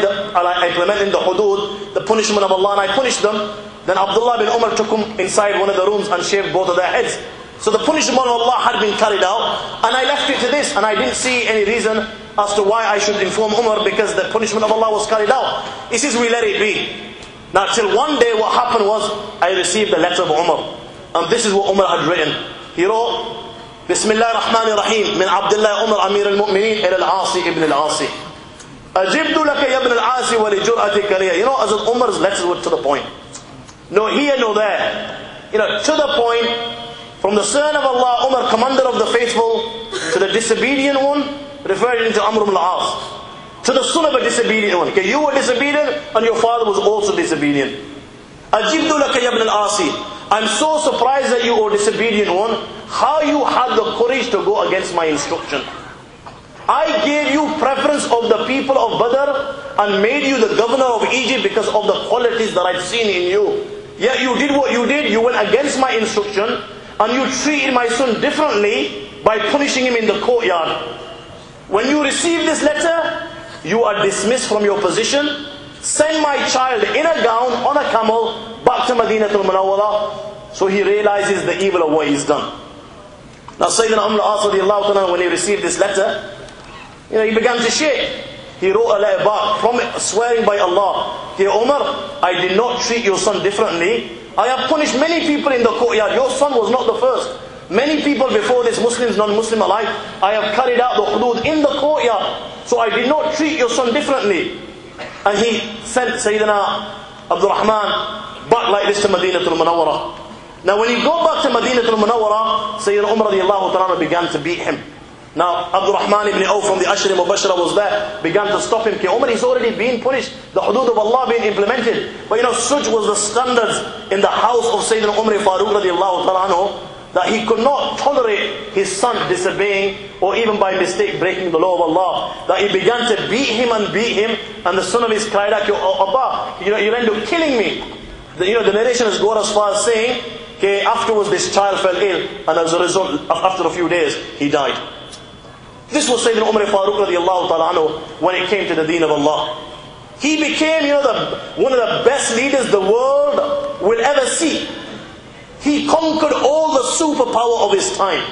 I implemented the hudud, the punishment of Allah, and I punished them. Then Abdullah bin Umar took them inside one of the rooms and shaved both of their heads. So the punishment of Allah had been carried out, and I left it to this, and I didn't see any reason as to why I should inform Umar, because the punishment of Allah was carried out. He says, we let it be. Now till one day what happened was, I received a letter of Umar, and this is what Umar had written. He wrote, Bismillah ar-Rahman ar-Rahim, min Abdullah Umar Amir al-Mu'mineen ila al-Asi ibn al-Asi. Ajibdu laka ya ibn al-Asi wa li jur'atika liya. As Umar's letters were to the point. No here, no there. To the point. From the son of Allah, Umar, commander of the faithful, to the disobedient one, referring to Amr ibn al-As. To the son of a disobedient one. Okay, you were disobedient and your father was also disobedient. Ajibdu laka ya ibn al-Asi. I'm so surprised that you, O disobedient one, how you had the courage to go against my instruction. I gave you preference of the people of Badr and made you the governor of Egypt because of the qualities that I've seen in you. Yet you did what you did, you went against my instruction, and you treated my son differently by punishing him in the courtyard. When you receive this letter, you are dismissed from your position. Send my child in a gown, on a camel, back to Madinatul Munawwara. So he realizes the evil of what he's done. Now Sayyidina Amr al-As, when he received this letter, he began to shake. He wrote a letter back, swearing by Allah, Dear Umar, I did not treat your son differently. I have punished many people in the courtyard. Your son was not the first. Many people before this, Muslims, non-Muslim alike, I have carried out the hudud in the courtyard. So I did not treat your son differently. And he sent Sayyidina Abdurrahman back like this to Madinatul Munawwara. Now when he got back to Madinatul Munawwara, Sayyidina Umar radiallahu ta'ala began to beat him. Now Abdurrahman ibn Auf from the Ashri Mubashara was there, began to stop him. Umar, he's already been punished, the hudud of Allah being implemented. But such was the standards in the house of Sayyidina Umar Farooq radiallahu ta'ala, that he could not tolerate his son disobeying or even by mistake breaking the law of Allah. That he began to beat him, and the son of his cried out, Abba, you'll end up killing me. The narration has gone as far as saying, okay, afterwards this child fell ill, and as a result, after a few days, he died. This was Sayyidina Umar Farooq radiallahu ta'ala when it came to the deen of Allah. He became, one of the best leaders the world will ever see. He conquered all the superpower of his time.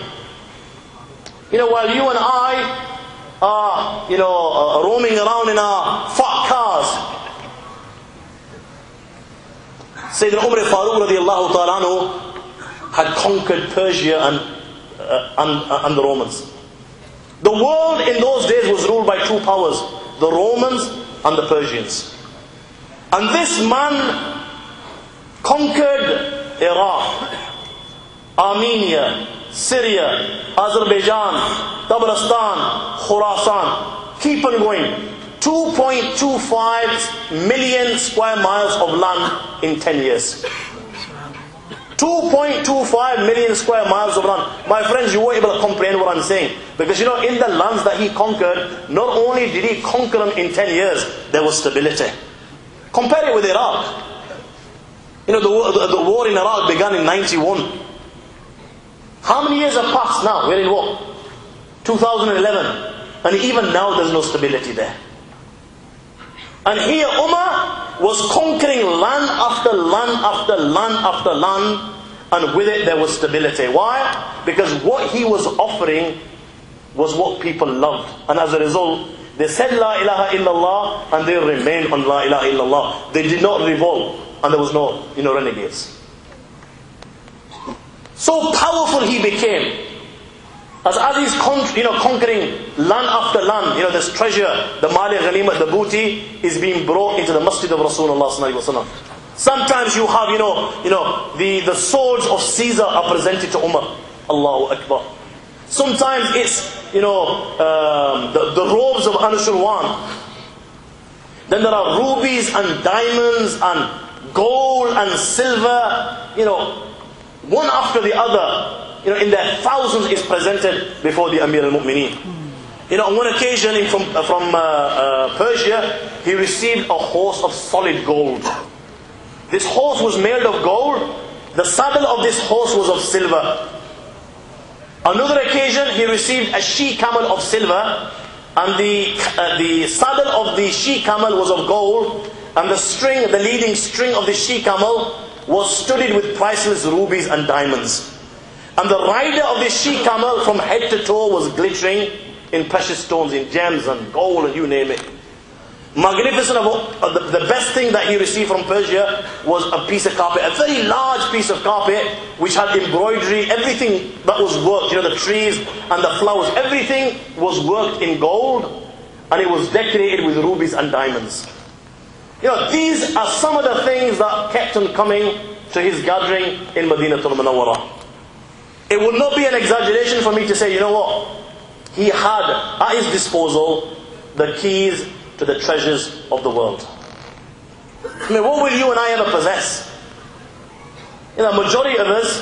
While you and I are, roaming around in our fat cars, Sayyidina Umar Farooq radiallahu ta'ala had conquered Persia and the Romans. The world in those days was ruled by two powers, the Romans and the Persians. And this man conquered Iraq. Armenia, Syria, Azerbaijan, Tabaristan, Khurasan. Keep on going. 2.25 million square miles of land in 10 years. 2.25 million square miles of land. My friends, you won't be able to comprehend what I'm saying. Because in the lands that he conquered, not only did he conquer them in 10 years, there was stability. Compare it with Iraq. The war in Iraq began in 91. How many years have passed now? We're in what? 2011. And even now there's no stability there. And here Umar was conquering land after land after land after land, and with it there was stability. Why? Because what he was offering was what people loved. And as a result, they said La ilaha illallah, and they remained on La ilaha illallah. They did not revolt, and there was no renegades. So powerful he became. As he's conquering land after land, this treasure, the mali ghanimat, the booty, is being brought into the masjid of Rasulullah sallallahu alaihi wasallam. Sometimes you have, the swords of Caesar are presented to Umar. Allahu Akbar. Sometimes it's, the robes of Anushirwan. Then there are rubies and diamonds and gold and silver, one after the other. In their thousands is presented before the Amir al-Mu'mineen. On one occasion from Persia, he received a horse of solid gold. This horse was made of gold. The saddle of this horse was of silver. Another occasion, he received a she-camel of silver, and the saddle of the she-camel was of gold, and the leading string of the she-camel was studded with priceless rubies and diamonds. And the rider of the she-camel from head to toe was glittering in precious stones, in gems and gold and you name it. Magnificent. The best thing that he received from Persia was a piece of carpet, a very large piece of carpet which had embroidery, everything that was worked, the trees and the flowers, everything was worked in gold, and it was decorated with rubies and diamonds. These are some of the things that kept on coming to his gathering in Madinatul Munawwarah. It would not be an exaggeration for me to say, he had at his disposal the keys to the treasures of the world. What will you and I ever possess? The majority of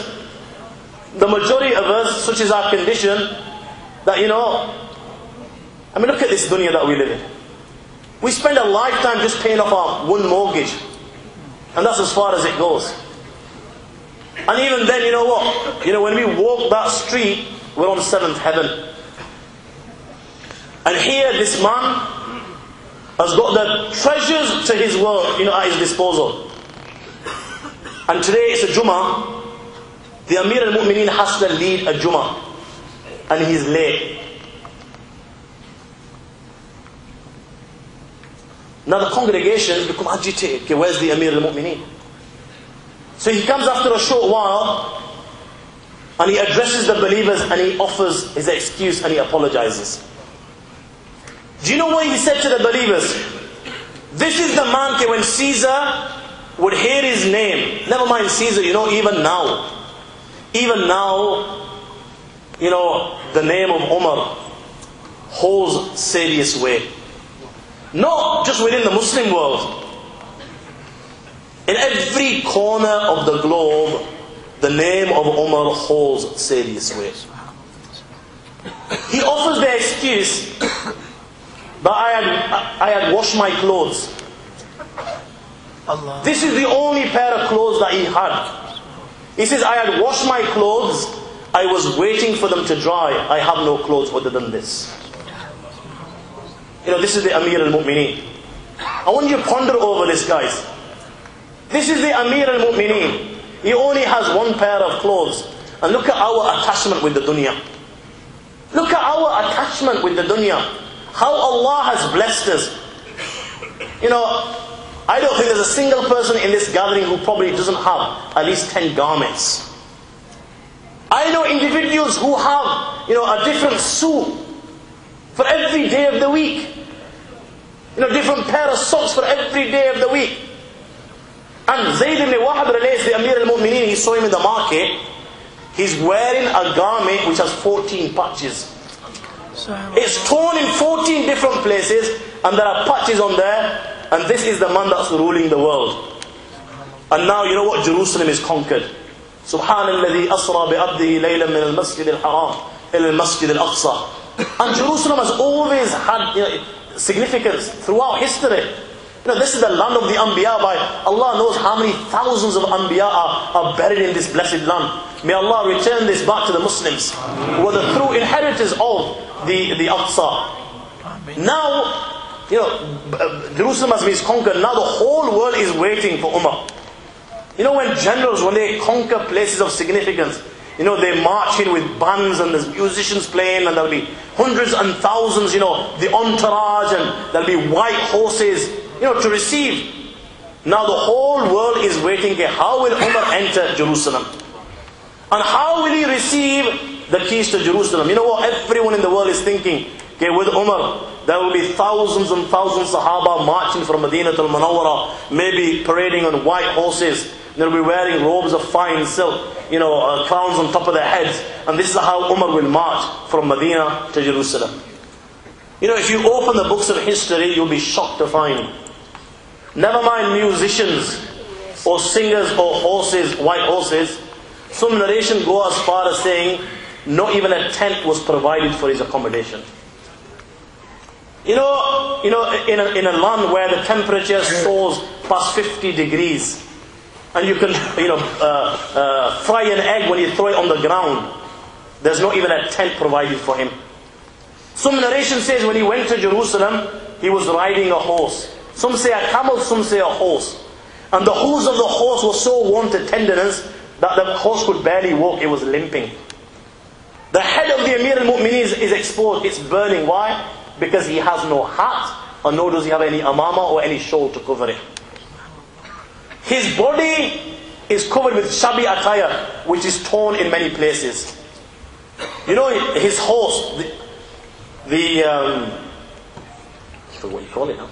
us, such is our condition, that look at this dunya that we live in. We spend a lifetime just paying off our one mortgage, and that's as far as it goes. And even then, when we walk that street, we're on 7th heaven. And here this man has got the treasures to his world, at his disposal. And today it's a Jummah. The Amir al-Mu'mineen has to lead a Jummah, and he's late. Now the congregations become agitated. Okay, where's the Amir al-Mu'mineen? So he comes after a short while, and he addresses the believers, and he offers his excuse, and he apologizes. Do you know what he said to the believers? This is the man when Caesar would hear his name. Never mind Caesar, even now, the name of Umar holds serious weight. Not just within the Muslim world. In every corner of the globe, the name of Umar holds serious weight. He offers the excuse that I had washed my clothes. Allah. This is the only pair of clothes that he had. He says, I had washed my clothes, I was waiting for them to dry. I have no clothes other than this. This is the Amir al-Mu'mineen. I want you to ponder over this, guys. This is the Amir al-Mu'mineen. He only has one pair of clothes. And look at our attachment with the dunya. Look at our attachment with the dunya. How Allah has blessed us. I don't think there's a single person in this gathering who probably doesn't have at least 10 garments. I know individuals who have, a different suit for every day of the week. Different pair of socks for every day of the week. And Zayd ibn Wahab relates, the Amir al-Mu'mineen, he saw him in the market. He's wearing a garment which has 14 patches. It's torn in 14 different places, and there are patches on there, and this is the man that's ruling the world. And now you know what? Jerusalem is conquered. Subhanalladhi asra bi'abdihi laylan min al-masjid al-haram ila al-masjid al-aqsa. And Jerusalem has always had significance throughout history. This is the land of the Anbiya. By Allah knows how many thousands of Anbiya are buried in this blessed land. May Allah return this back to the Muslims, who were the true inheritors of the Aqsa. Now, Jerusalem has been conquered. Now the whole world is waiting for Umar. When generals, when they conquer places of significance, they march in with bands and there's musicians playing, and there'll be hundreds and thousands, the entourage, and there'll be white horses, to receive. Now the whole world is waiting. Okay, how will Umar enter Jerusalem? And how will he receive the keys to Jerusalem? You know what? Everyone in the world is thinking, okay, with Umar, there will be thousands and thousands of Sahaba marching from Medina to Al-Munawwara, maybe parading on white horses. They'll be wearing robes of fine silk, crowns on top of their heads. And this is how Umar will march from Medina to Jerusalem. If you open the books of history, you'll be shocked to find, never mind musicians or singers or horses, white horses, some narration go as far as saying not even a tent was provided for his accommodation. In a land where the temperature soars past 50 degrees, and you can fry an egg when you throw it on the ground, there's not even a tent provided for him. Some narration says when he went to Jerusalem, he was riding a horse. Some say a camel, some say a horse. And the hooves of the horse were so worn to tenderness that the horse could barely walk, it was limping. The head of the Amir al-Mu'mineen is exposed, it's burning. Why? Because he has no hat, or nor does he have any amama or any shawl to cover it. His body is covered with shabby attire, which is torn in many places. His horse, I forget what you call it now.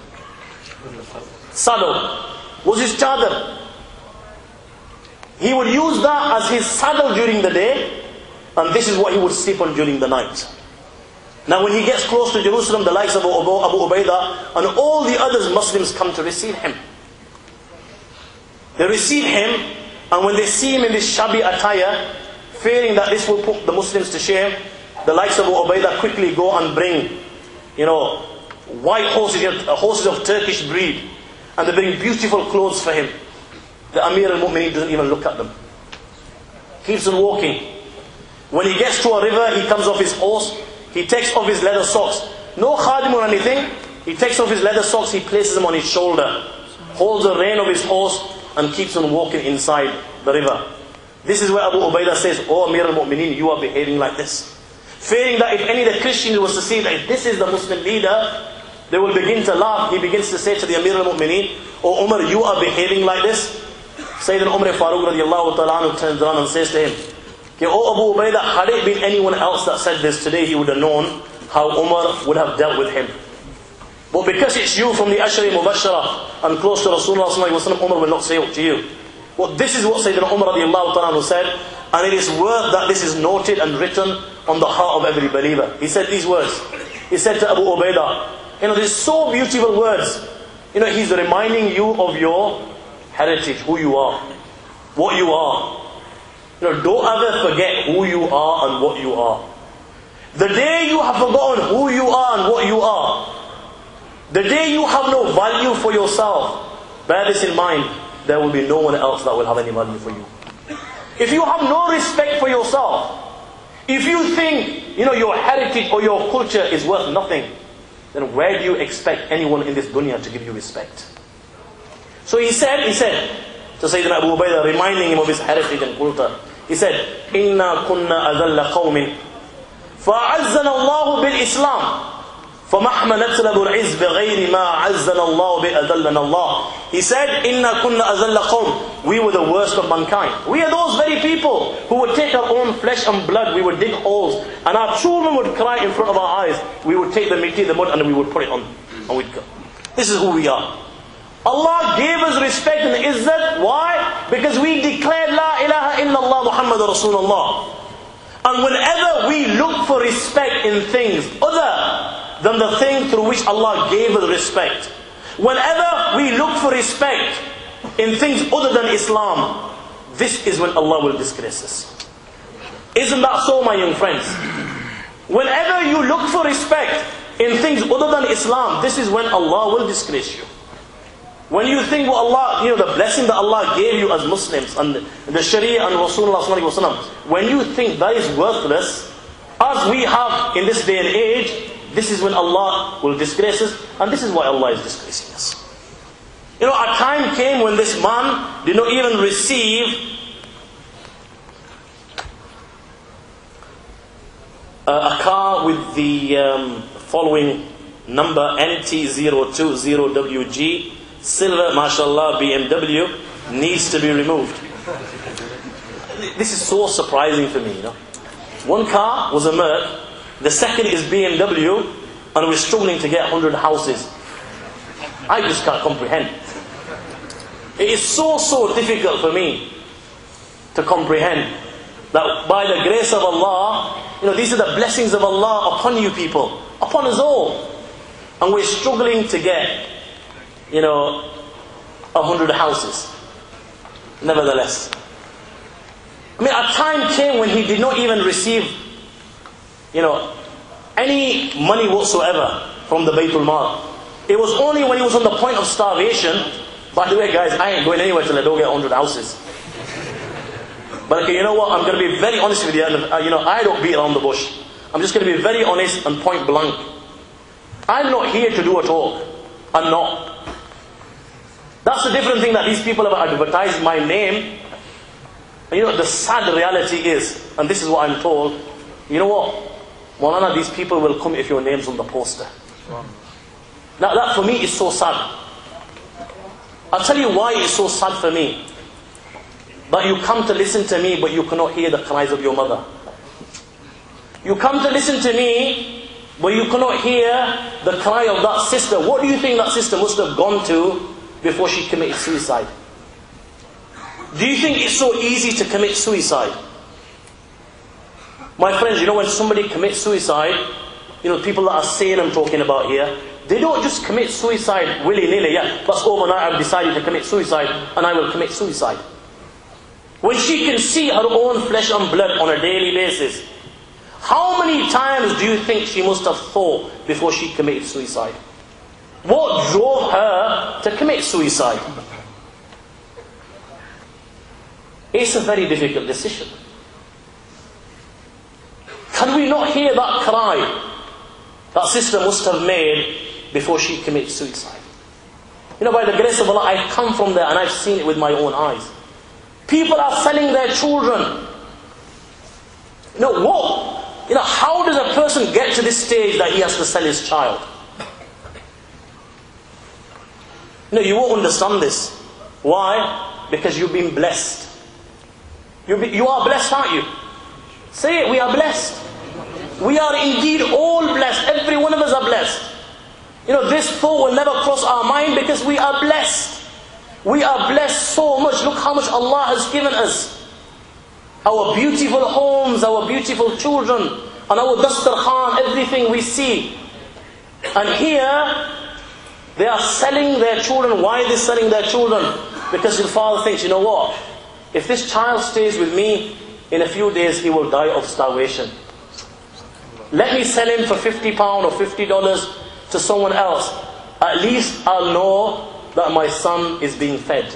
Saddle was his chadar. He would use that as his saddle during the day, and this is what he would sleep on during the night. Now when he gets close to Jerusalem, the likes of Abu Ubaidah and all the others Muslims come to receive him. They receive him, and when they see him in this shabby attire, fearing that this will put the Muslims to shame, the likes of Abu Ubaidah quickly go and bring, white horses of Turkish breed, and they bring beautiful clothes for him. The Amir al-Mu'mineen doesn't even look at them. Keeps on walking. When he gets to a river, he comes off his horse, he takes off his leather socks. No khadim or anything. He takes off his leather socks, he places them on his shoulder, holds the rein of his horse, and keeps on walking inside the river. This is where Abu Ubaidah says, "Oh Amir al-Mu'mineen, you are behaving like this." Fearing that if any of the Christians was to see that this is the Muslim leader, they will begin to laugh. He begins to say to the Amir al-Mu'mineen, "Oh Umar, you are behaving like this." Sayyidina Umar Farooq radiallahu ta'ala anhu turns around and says to him, okay, "Oh Abu Ubaidah, had it been anyone else that said this today, he would have known how Umar would have dealt with him. But because it's you from the Ashri Mubashara and close to Rasulullah sallallahu alaihi wasallam, Umar will not say it to you." Well, this is what Sayyidina Umar radiallahu ta'ala anhu said, and it is worth that this is noted and written on the heart of every believer. He said these words. He said to Abu Ubaidah, these so beautiful words. He's reminding you of your heritage, who you are, what you are. Don't ever forget who you are and what you are. The day you have forgotten who you are and what you are, the day you have no value for yourself, bear this in mind, there will be no one else that will have any value for you. If you have no respect for yourself, if you think, your heritage or your culture is worth nothing, then where do you expect anyone in this dunya to give you respect? So he said to Sayyidina Abu Ubaidah, reminding him of his heritage and culture, he said, "Inna kunna adalla qawmin, fa'azzana Allahu bil-Islam, فَمَحْمَ نَتْلَبُ الْعِزْ بِغَيْرِ مَا عَزَّنَ اللَّهُ بِأَذَلَّنَ اللَّهُ." He said, "Inna kunna azalla qawm." We were the worst of mankind. We are those very people who would take our own flesh and blood, we would dig holes, and our children would cry in front of our eyes. We would take the mitti, the mud, and we would put it on, and we'd go. This is who we are. Allah gave us respect and izzat. Why? Because we declared La ilaha illallah Muhammad Rasulullah. And whenever we look for respect in things other than the thing through which Allah gave us respect, whenever we look for respect in things other than Islam, this is when Allah will disgrace us. Isn't that so, my young friends? Whenever you look for respect in things other than Islam, this is when Allah will disgrace you. When you think what Allah, the blessing that Allah gave you as Muslims and the Sharia and Rasulullah sallallahu alaihi wasallam, when you think that is worthless, as we have in this day and age, this is when Allah will disgrace us, and this is why Allah is disgracing us. A time came when this man did not even receive a car with the following number NT020WG, silver, mashallah, BMW, needs to be removed. This is so surprising for me, One car was a Merc, the second is BMW, and we're struggling to get 100 houses. I just can't comprehend. It is so difficult for me to comprehend that by the grace of Allah, these are the blessings of Allah upon you people, upon us all. And we're struggling to get, 100 houses. Nevertheless. A time came when he did not even receive, any money whatsoever from the Baytul Mal. It was only when he was on the point of starvation. By the way, guys, I ain't going anywhere till I don't get 100 houses. But okay, you know what? I'm going to be very honest with you. I don't beat around the bush. I'm just going to be very honest and point blank. I'm not here to do a talk. I'm not. That's the different thing, that these people have advertised my name. And the sad reality is, and this is what I'm told, you know what? Maulana, these people will come if your name's on the poster. Now that for me is so sad. I'll tell you why it's so sad for me. That you come to listen to me, but you cannot hear the cries of your mother. You come to listen to me, but you cannot hear the cry of that sister. What do you think that sister must have gone to before she committed suicide? Do you think it's so easy to commit suicide? My friends, when somebody commits suicide, people that are sane I'm talking about here, they don't just commit suicide willy-nilly. That's overnight I've decided to commit suicide and I will commit suicide. When she can see her own flesh and blood on a daily basis, how many times do you think she must have thought before she committed suicide? What drove her to commit suicide? It's a very difficult decision. Can we not hear that cry that sister must have made before she committed suicide? By the grace of Allah, I've come from there and I've seen it with my own eyes. People are selling their children. How does a person get to this stage that he has to sell his child? You won't understand this. Why? Because you've been blessed. You are blessed, aren't you? Say it, we are blessed. We are indeed all blessed. Every one of us are blessed. This thought will never cross our mind because we are blessed. We are blessed so much. Look how much Allah has given us. Our beautiful homes, our beautiful children, and our dastarkhan, everything we see. And here, they are selling their children. Why are they selling their children? Because the father thinks, you know what? If this child stays with me, in a few days he will die of starvation. Let me sell him for £50 or $50 to someone else. At least I'll know that my son is being fed.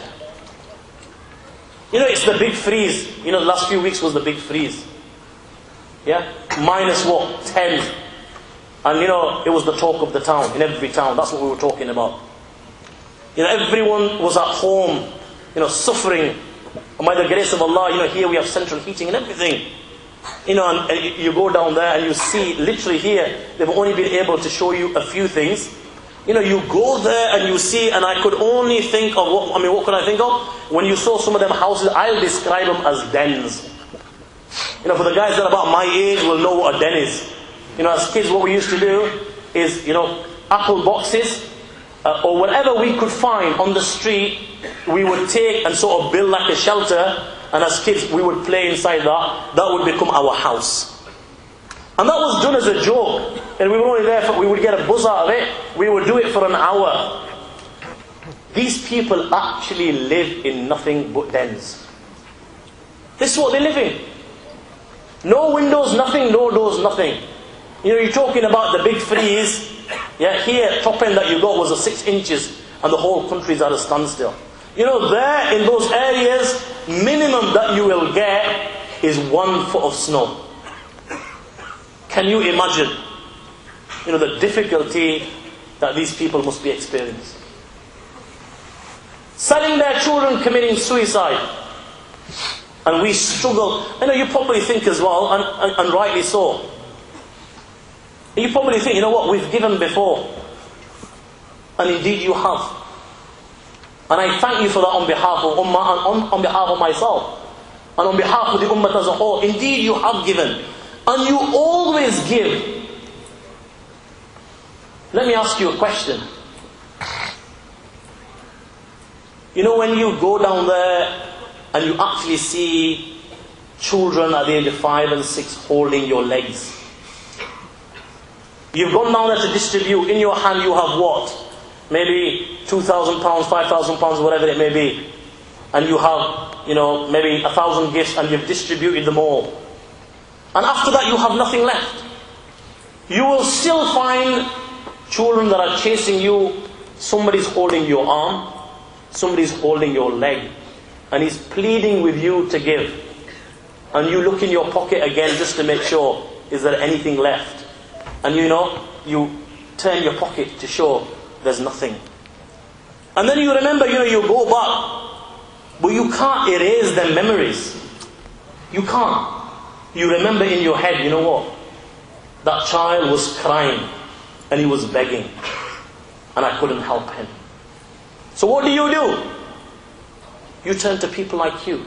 It's the big freeze. The last few weeks was the big freeze. Minus 10. And it was the talk of the town, in every town. That's what we were talking about. Everyone was at home, suffering. And by the grace of Allah, here we have central heating and everything. And you go down there and you see, literally here, they've only been able to show you a few things. You go there and you see, and I could only think of, what could I think of? When you saw some of them houses, I'll describe them as dens. For the guys that are about my age will know what a den is. As kids, what we used to do is, apple boxes, or whatever we could find on the street, we would take and sort of build like a shelter, and as kids we would play inside that. That would become our house. And that was done as a joke, and we were only there we would get a buzz out of it. We would do it for an hour. These people actually live in nothing but dens. This is what they live in. No windows, nothing, no doors, nothing. You know, you're talking about the big freeze. Yeah, here, top end that you got was a 6 inches, and the whole country's at a standstill. You know, there in those areas, minimum that you will get is 1 foot of snow. Can you imagine, you know, the difficulty that these people must be experiencing? Selling their children, committing suicide. And we struggle. I know you probably think as well, and rightly so. You probably think, you know what, we've given before. And indeed you have. And I thank you for that on behalf of Ummah, and on behalf of myself. And on behalf of the Ummah as a whole. Indeed you have given. And you always give. Let me ask you a question. You know, when you go down there and you actually see children at the age of 5 and 6 holding your legs. You've gone down there to distribute. In your hand you have what? Maybe £2,000, £5,000, whatever it may be. And you have, you know, maybe 1,000 gifts, and you've distributed them all. And after that you have nothing left. You will still find children that are chasing you. Somebody's holding your arm. Somebody's holding your leg. And he's pleading with you to give. And you look in your pocket again just to make sure, is there anything left? And you know, you turn your pocket to show there's nothing. And then you remember, you know, you go back. But you can't erase the memories. You can't. You remember in your head, you know what? That child was crying and he was begging. And I couldn't help him. So what do? You turn to people like you.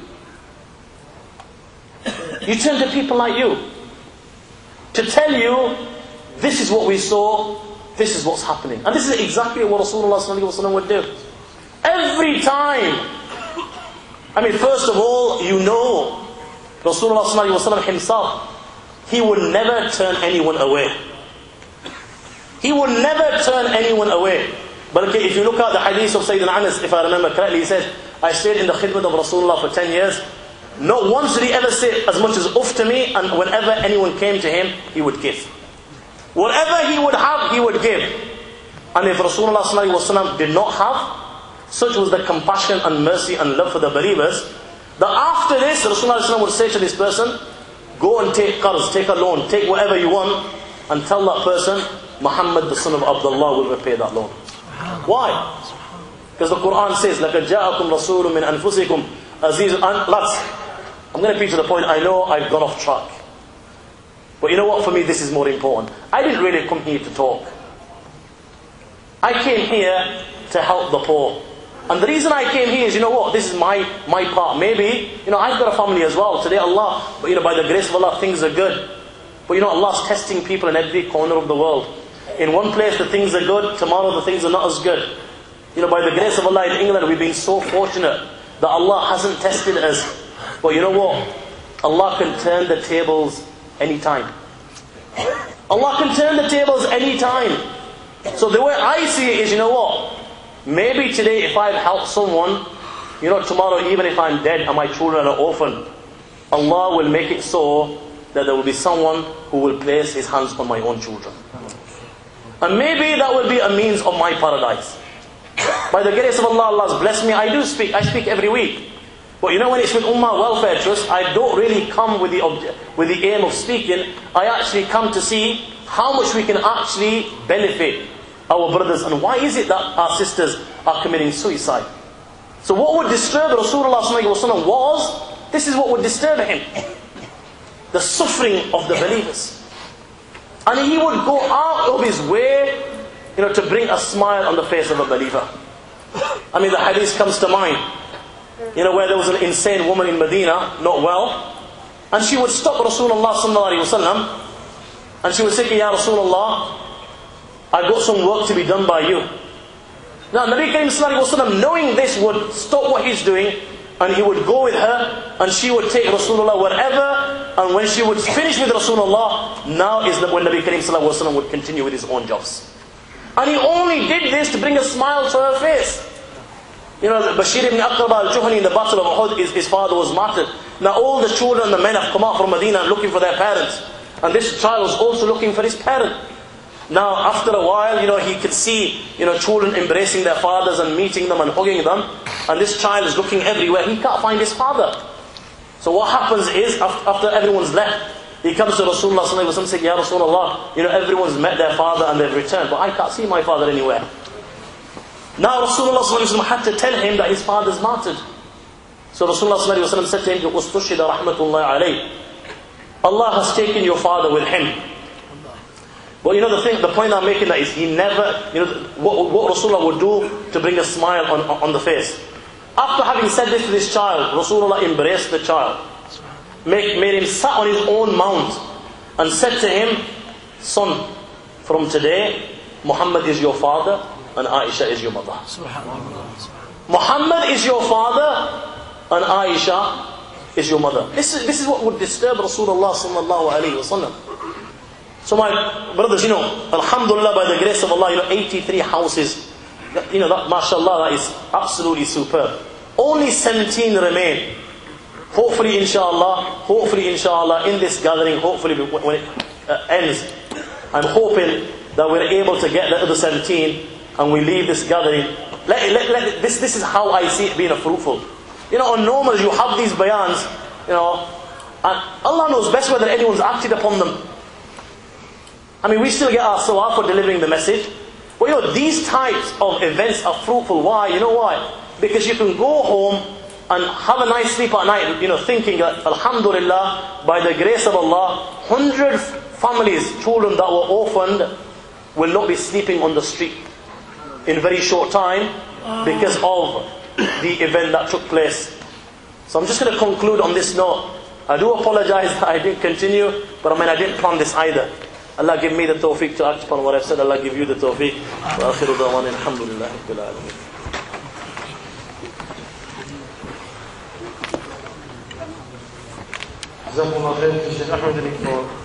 You turn to people like you to tell you, this is what we saw, this is what's happening. And this is exactly what Rasulullah ﷺ would do. Every time. I mean, first of all, you know, Rasulullah ﷺ himself, he would never turn anyone away. He would never turn anyone away. But okay, if you look at the hadith of Sayyidina Anas, if I remember correctly, he said, I stayed in the khidmat of Rasulullah for 10 years. Not once did he ever say as much as uff to me, and whenever anyone came to him, he would give. Whatever he would have, he would give. And if Rasulullah ﷺ did not have, such was the compassion and mercy and love for the believers, that after this, Rasulullah ﷺ would say to this person, go and take qarz, take a loan, take whatever you want, and tell that person, Muhammad the son of Abdullah will repay that loan. Why? Because the Quran says, لَقَدْ جَاءَكُمْ رَسُولٌ مِّنْ أَنفُسِكُمْ عَزِيزٌ. Lads, I'm going to be to the point, I know I've gone off track. But you know what, for me this is more important. I didn't really come here to talk. I came here to help the poor. And the reason I came here is, you know what, this is my part. Maybe, you know, I've got a family as well. Today Allah, but you know, by the grace of Allah, things are good. But you know, Allah's testing people in every corner of the world. In one place the things are good, tomorrow the things are not as good. You know, by the grace of Allah in England, we've been so fortunate that Allah hasn't tested us. But you know what? Allah can turn the tables anytime. Allah can turn the tables anytime. So the way I see it is, you know what? Maybe today if I've helped someone, you know, tomorrow even if I'm dead and my children are orphaned, Allah will make it so that there will be someone who will place his hands on my own children. And maybe that will be a means of my paradise. By the grace of Allah, Allah has blessed me. I speak every week. But you know, when it's with Ummah Welfare Trust, I don't really come with the aim of speaking. I actually come to see how much we can actually benefit our brothers. And why is it that our sisters are committing suicide? So what would disturb Rasulullah ﷺ was, this is what would disturb him. The suffering of the believers. And he would go out of his way, you know, to bring a smile on the face of a believer. I mean, the hadith comes to mind. You know, where there was an insane woman in Medina, not well. And she would stop Rasulullah ﷺ and she would say, Ya Rasulullah, I've got some work to be done by you. Now Nabi Karim Sallallahu Alaihi Wasallam, knowing this, would stop what he's doing and he would go with her and she would take Rasulullah wherever, and when she would finish with Rasulullah, now is when Nabi Karim Sallallahu Alaihi Wasallam would continue with his own jobs. And he only did this to bring a smile to her face. You know, Bashir ibn Aqraba al-Juhani in the Battle of Uhud, his father was martyred. Now all the children and the men have come out from Medina looking for their parents. And this child was also looking for his parent. Now after a while, you know, he could see, you know, children embracing their fathers and meeting them and hugging them. And this child is looking everywhere. He can't find his father. So what happens is, after everyone's left, he comes to Rasulullah sallallahu alaihi wasallam and says, Ya Rasulullah, you know, everyone's met their father and they've returned, but I can't see my father anywhere. Now Rasulullah sallallahu alaihi wasallam had to tell him that his father's martyred. So Rasulullah sallallahu alaihi wasallam said to him, "Ustushhida rahmatullahi alayh." Allah has taken your father with him. But you know the point I'm making that is he never, you know, what Rasulullah would do to bring a smile on the face. After having said this to this child, Rasulullah embraced the child, made him sit on his own mount, and said to him, "Son, from today, Muhammad is your father and Aisha is your mother." Muhammad is your father and Aisha is your mother. This is what would disturb Rasulullah sallallahu alaihi wasallam. So my brothers, you know, alhamdulillah, by the grace of Allah, you know, 83 houses, you know, that, mashallah, that is absolutely superb. Only 17 remain. Hopefully inshallah, in this gathering, hopefully when it ends, I'm hoping that we're able to get the other 17 and we leave this gathering. This is how I see it being a fruitful. You know, on normal you have these bayans, you know, and Allah knows best whether anyone's acted upon them. I mean, we still get our sawab for delivering the message. But you know, these types of events are fruitful. Why? You know why? Because you can go home and have a nice sleep at night, you know, thinking that, alhamdulillah, by the grace of Allah, 100 families, children that were orphaned, will not be sleeping on the street in a very short time because of the event that took place. So I'm just going to conclude on this note. I do apologize that I didn't continue, but I mean, I didn't plan this either. Allah give me the tawfiq to act upon what I've said. Allah give you the tawfiq. Wa akhiru da'wana alhamdulillah rabbil alamin. Jazakumullah khair, Sheikh Ahmed, for